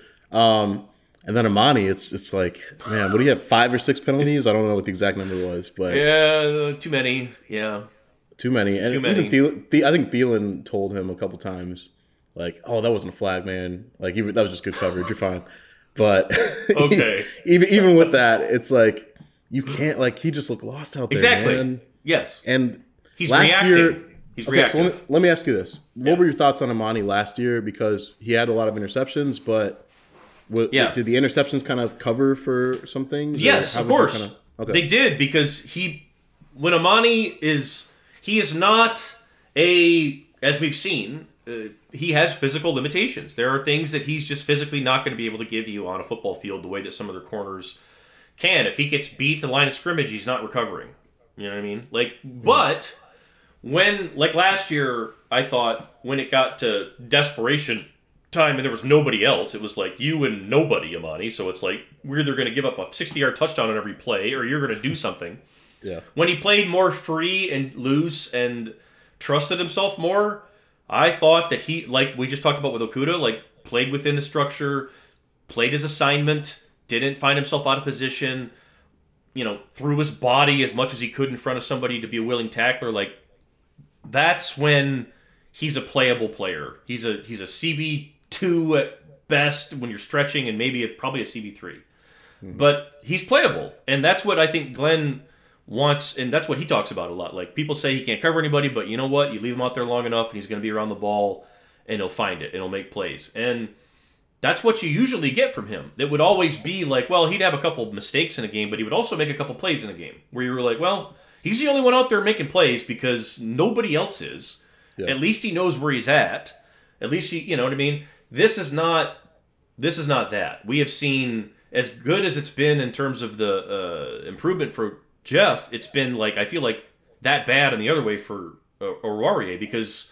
And then Amani, it's like, man, what do you have? 5 or 6 penalties? I don't know what the exact number was, but too many. Yeah, too many. And too many. Even I think Thielen told him a couple times, like, "Oh, that wasn't a flag, man. Like, that was just good coverage. You're fine." But okay, even with that, it's like you can't. Like, he just looked lost out there. Exactly. Man. Yes. And he's last reacting. year, He's okay, reactive. so let me ask you this: what were your thoughts on Amani last year? Because he had a lot of interceptions, but did the interceptions kind of cover for some things? Yes, of course. They did, because when Amani he is not as we've seen, he has physical limitations. There are things that he's just physically not going to be able to give you on a football field the way that some other corners can. If he gets beat to the line of scrimmage, he's not recovering. You know what I mean? But when, like last year, I thought when it got to desperation time and there was nobody else, it was like you and nobody, Amani. So it's like we're either going to give up a 60-yard touchdown on every play or you're going to do something. Yeah. When he played more free and loose and trusted himself more, I thought that he, like we just talked about with Okudah, like played within the structure, played his assignment, didn't find himself out of position, threw his body as much as he could in front of somebody to be a willing tackler. Like, that's when he's a playable player. He's a CB2 at best when you're stretching, and probably a CB3. Mm-hmm. But he's playable, and that's what I think Glenn wants, and that's what he talks about a lot. Like, people say he can't cover anybody, but you know what? You leave him out there long enough, and he's going to be around the ball, and he'll find it, and he'll make plays. And that's what you usually get from him. It would always be like, well, he'd have a couple mistakes in a game, but he would also make a couple plays in a game where you were like, well, he's the only one out there making plays because nobody else is. Yeah. At least he knows where he's at. At least you know what I mean? This is not that. We have seen, as good as it's been in terms of the improvement for Jeff, it's been like, I feel like that bad in the other way for Aurier, because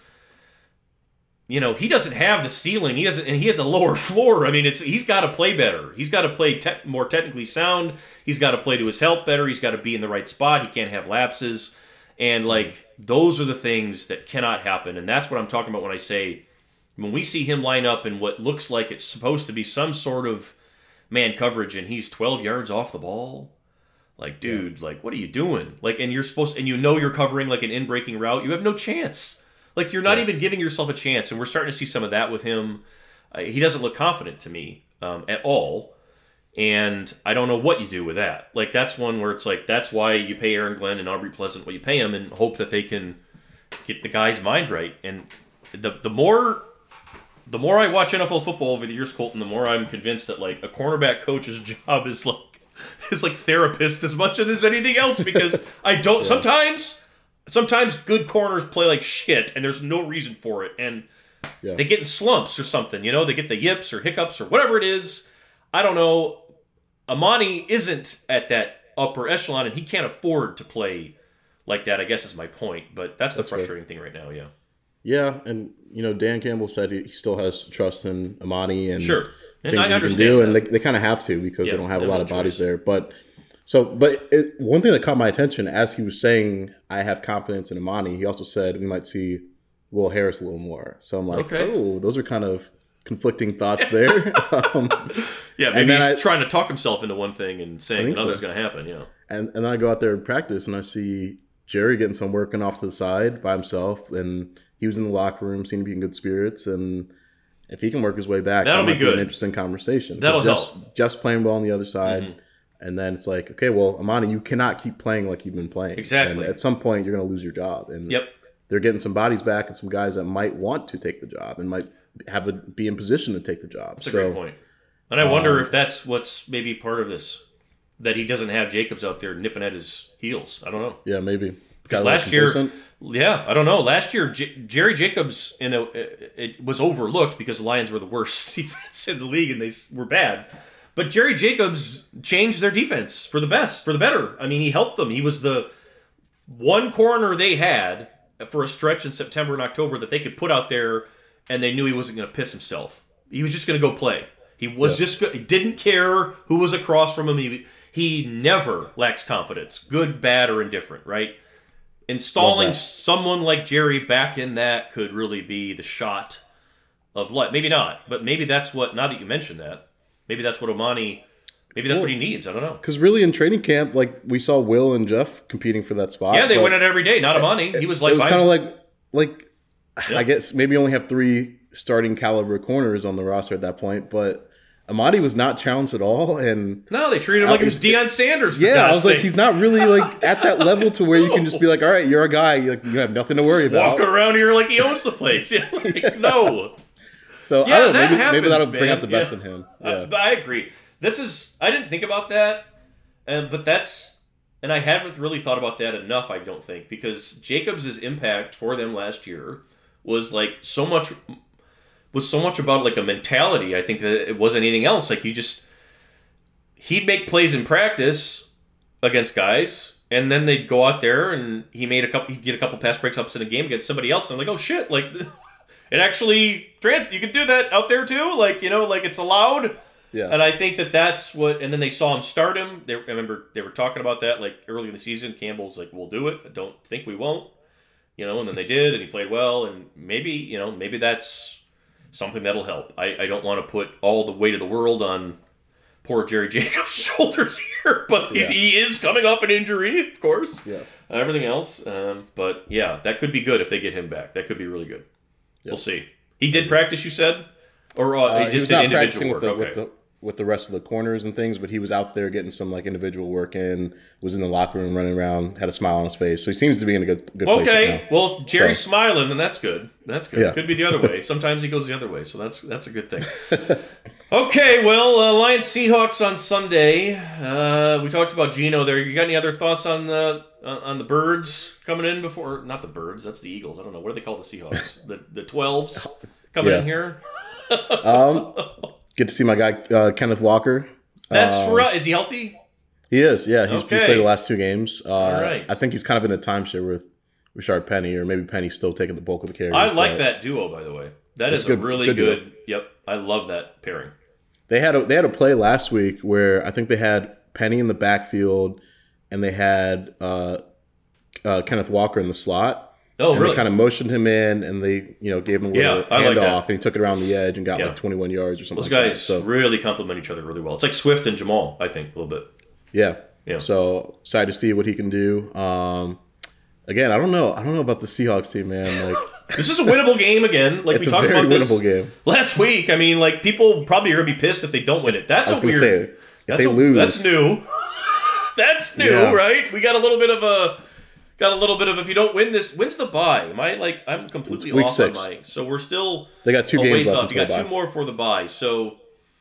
he doesn't have the ceiling. He has a lower floor. I mean, he's got to play better. He's got to play more technically sound. He's got to play to his help better. He's got to be in the right spot. He can't have lapses. And those are the things that cannot happen. And that's what I'm talking about when I say, when we see him line up in what looks like it's supposed to be some sort of man coverage, and he's 12 yards off the ball. Like, dude, what are you doing? And you're supposed, and you're covering like an in-breaking route. You have no chance. You're not even giving yourself a chance. And we're starting to see some of that with him. He doesn't look confident to me at all. And I don't know what you do with that. That's one where it's like, that's why you pay Aaron Glenn and Aubrey Pleasant what you pay them, and hope that they can get the guy's mind right. And the more I watch NFL football over the years, Colton, the more I'm convinced that a cornerback coach's job is like therapist as much as anything else, because I don't sometimes good corners play like shit and there's no reason for it, and they get in slumps or something, they get the yips or hiccups or whatever it is. I don't know. Amani isn't at that upper echelon, and he can't afford to play like that, I guess is my point. But that's the frustrating thing right now, yeah. Yeah, and Dan Campbell said he still has trust in Amani and sure. And things I he understand can do, that. and they kind of have to, because they don't have a lot of bodies there. But one thing that caught my attention as he was saying, I have confidence in Amani, he also said we might see Will Harris a little more. So I'm like, oh, those are kind of conflicting thoughts there. Maybe he's trying to talk himself into one thing and saying another's going to happen. Yeah, and then I go out there and practice, and I see Jerry getting some working off to the side by himself, and he was in the locker room, seemed to be in good spirits, and if he can work his way back, that'll be good. An interesting conversation. That'll help. Jeff's playing well on the other side, and then it's like, okay, well, Amani, you cannot keep playing like you've been playing. Exactly. And at some point, you're going to lose your job. And they're getting some bodies back and some guys that might want to take the job and might be in position to take the job. That's a great point. And I wonder if that's what's maybe part of this, that he doesn't have Jacobs out there nipping at his heels. I don't know. Yeah, maybe. Because last year, I don't know. Last year, Jerry Jacobs, it was overlooked because the Lions were the worst defense in the league and they were bad. But Jerry Jacobs changed their defense for the better. I mean, he helped them. He was the one corner they had for a stretch in September and October that they could put out there, and they knew he wasn't going to piss himself. He was just going to go play. He was he didn't care who was across from him. He never lacks confidence, good, bad, or indifferent, right? Installing someone like Jerry back in that could really be the shot of life. Maybe not, but maybe that's what, now that you mention that, maybe that's what Omani, maybe that's what he needs. I don't know. Because really in training camp, like we saw Will and Jeff competing for that spot. Yeah, they win it every day, not Omani. He was like... It was kind of like I guess maybe only have 3 starting caliber corners on the roster at that point, but Amadi was not challenged at all. And no, they treated him like he was Deion Sanders. Yeah, I was like, he's not really like at that level to where you can just be like, all right, you're a guy, you have nothing to worry about. Walk around here like he owns the place. Yeah, like, no. So yeah, I don't know, that happens, maybe that'll bring man. out the best in him. Yeah. I agree. I didn't think about that, but and I haven't really thought about that enough, I don't think, because Jacobs' impact for them last year was like so much about like a mentality. I think that it wasn't anything else. Like he'd make plays in practice against guys, and then they'd go out there and he'd get a couple pass breaks ups in a game against somebody else. And I'm like, oh shit, like it actually you can do that out there too. Like, like it's allowed. Yeah. And I think that's what, and then they saw him start him. I remember they were talking about that like early in the season. Campbell's like, we'll do it. I don't think we won't. And then they did, and he played well, and maybe that's something that'll help. I don't want to put all the weight of the world on poor Jerry Jacobs' shoulders here, but he is coming off an injury, of course. Yeah. Everything else. But yeah, that could be good if they get him back. That could be really good. Yep. We'll see. He did practice, you said? Or he just did individual work? With the rest of the corners and things, but he was out there getting some like individual work in, was in the locker room running around, had a smile on his face. So he seems to be in a good place. Okay. Well, if Jerry's smiling, then that's good. That's good. Yeah. It could be the other way. Sometimes he goes the other way, so that's a good thing. Okay, well, Lions Seahawks on Sunday. We talked about Geno there. You got any other thoughts on the birds coming in before? Not the birds, that's the Eagles. I don't know. What do they call the Seahawks? The 12s coming in here? Get to see my guy Kenneth Walker. That's right. Is he healthy? He is. Yeah, he's played the last 2 games. All right. I think he's kind of in a timeshare with Rashard Penny, or maybe Penny's still taking the bulk of the carries. I like that duo, by the way. That is a really good. Yep, I love that pairing. They had a play last week where I think they had Penny in the backfield, and they had Kenneth Walker in the slot. Oh, and really? They kind of motioned him in, and they gave him a little handoff, and he took it around the edge and got like 21 yards or something. Those guys really complement each other really well. It's like Swift and Jamal, I think, a little bit. Yeah. So excited to see what he can do. Again, I don't know about the Seahawks team, man. Like this is a winnable game again. Like it's we talked about this winnable game. Last week. I mean, like people probably are gonna be pissed if they don't win it. That's a weird. If they lose, that's new. That's new, right? We got a little bit of if you don't win this, when's the bye? I'm completely week off 6. on my. So we're still. They got 2 games left. You got 2 more for the bye. So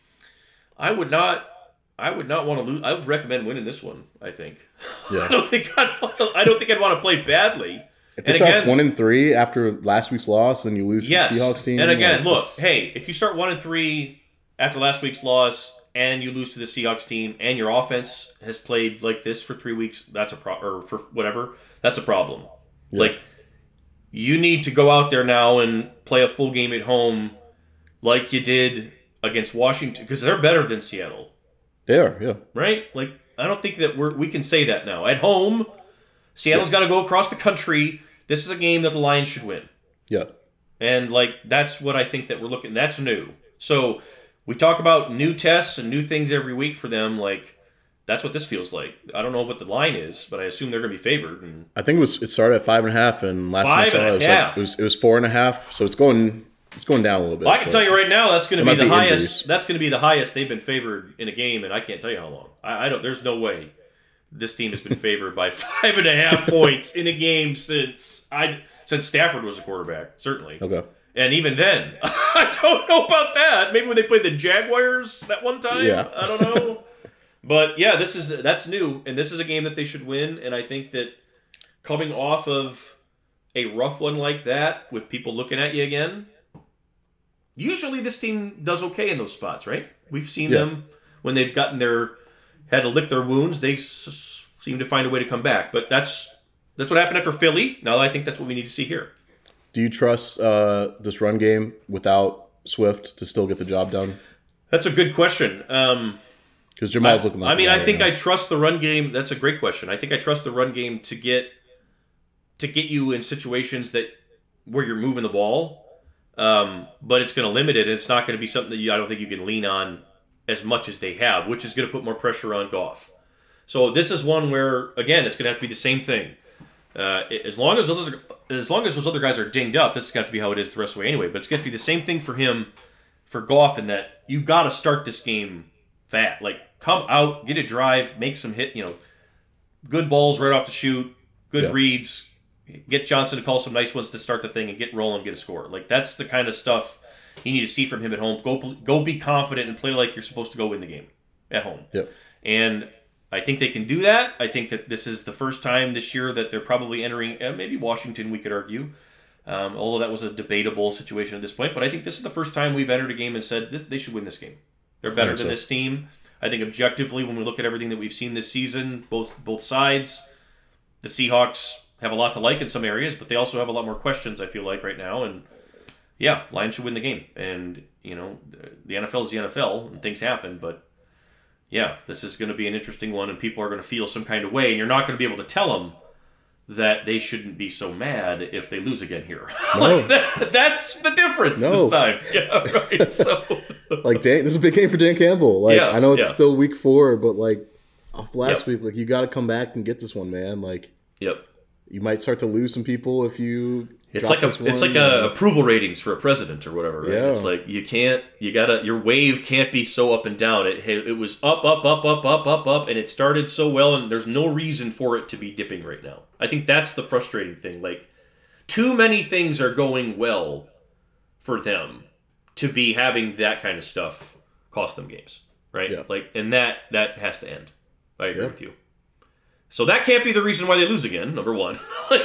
I would not want to lose. I would recommend winning this one. I think. Yeah. I don't think I'd want to play badly. If they start 1-3 after last week's loss, then you lose to the Seahawks team. And again, look, hey, if you start 1-3 after last week's loss and you lose to the Seahawks team, and your offense has played like this for 3 weeks, that's a or for whatever, that's a problem. Yeah. Like you need to go out there now and play a full game at home, like you did against Washington, because they're better than Seattle. They are, yeah. Right? Like I don't think that we can say that now. At home, Seattle's got to go across the country. This is a game that the Lions should win. Yeah. And that's what I think that we're looking. That's new. So we talk about new tests and new things every week for them. Like that's what this feels like. I don't know what the line is, but I assume they're going to be favored. And I think it started at 5.5, and last time I saw it was 4.5. So it's going down a little bit. Well, I can tell you right now that's going to be the highest. Injuries. That's going to be the highest they've been favored in a game, and I can't tell you how long. I don't. There's no way this team has been favored by 5.5 points in a game since Stafford was a quarterback. Certainly. Okay. And even then, I don't know about that. Maybe when they played the Jaguars that one time. Yeah. I don't know. But yeah, that's new, and this is a game that they should win. And I think that coming off of a rough one like that, with people looking at you again, usually this team does okay in those spots, right? We've seen them when they've had to lick their wounds, they seem to find a way to come back. But that's what happened after Philly. Now I think that's what we need to see here. Do you trust this run game without Swift to still get the job done? That's a good question. Because Jamal's looking like I think I trust the run game. That's a great question. I think I trust the run game to get you in situations where you're moving the ball, but it's going to limit it. And it's not going to be something that I don't think you can lean on as much as they have, which is going to put more pressure on Goff. So this is one where, again, it's going to have to be the same thing. As long as those other guys are dinged up, this is going to have to be how it is the rest of the way anyway. But it's going to be the same thing for him, for Goff, in that you got to start this game fat. Like, come out, get a drive, make some good balls right off the shoot, good reads, get Johnson to call some nice ones to start the thing and get rolling, get a score. Like, that's the kind of stuff you need to see from him at home. Go be confident and play like you're supposed to go win the game at home. Yep. And I think they can do that. I think that this is the first time this year that they're probably entering, maybe Washington, we could argue, although that was a debatable situation at this point. But I think this is the first time we've entered a game and said they should win this game. They're better than this team. I think objectively, when we look at everything that we've seen this season, both sides, the Seahawks have a lot to like in some areas, but they also have a lot more questions, I feel like, right now. And yeah, Lions should win the game. And, the NFL is the NFL, and things happen, but yeah, this is going to be an interesting one, and people are going to feel some kind of way, and you're not going to be able to tell them that they shouldn't be so mad if they lose again here. No. That's the difference this time. Yeah, right. So, this is a big game for Dan Campbell. I know it's still week 4, but off last week, you got to come back and get this one, man. Yep. You might start to lose some people if you. It's like approval ratings for a president or whatever, right? Yeah. It's like your wave can't be so up and down. It was up, and it started so well, and there's no reason for it to be dipping right now. I think that's the frustrating thing. Too many things are going well for them to be having that kind of stuff cost them games, right? Yeah. And that has to end. I agree with you. So that can't be the reason why they lose again, number one.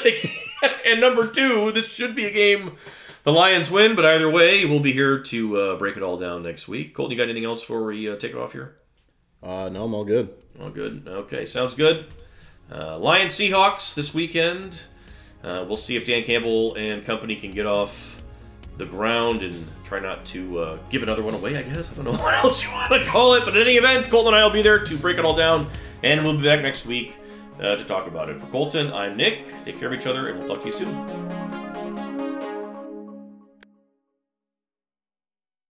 And number 2, this should be a game the Lions win, but either way, we'll be here to break it all down next week. Colton, you got anything else before we take it off here? No, I'm all good. All good. Okay, sounds good. Lions Seahawks this weekend. We'll see if Dan Campbell and company can get off the ground and try not to give another one away, I guess. I don't know what else you want to call it, but in any event, Colton and I will be there to break it all down, and we'll be back next week to talk about it. For Colton, I'm Nick. Take care of each other, and we'll talk to you soon.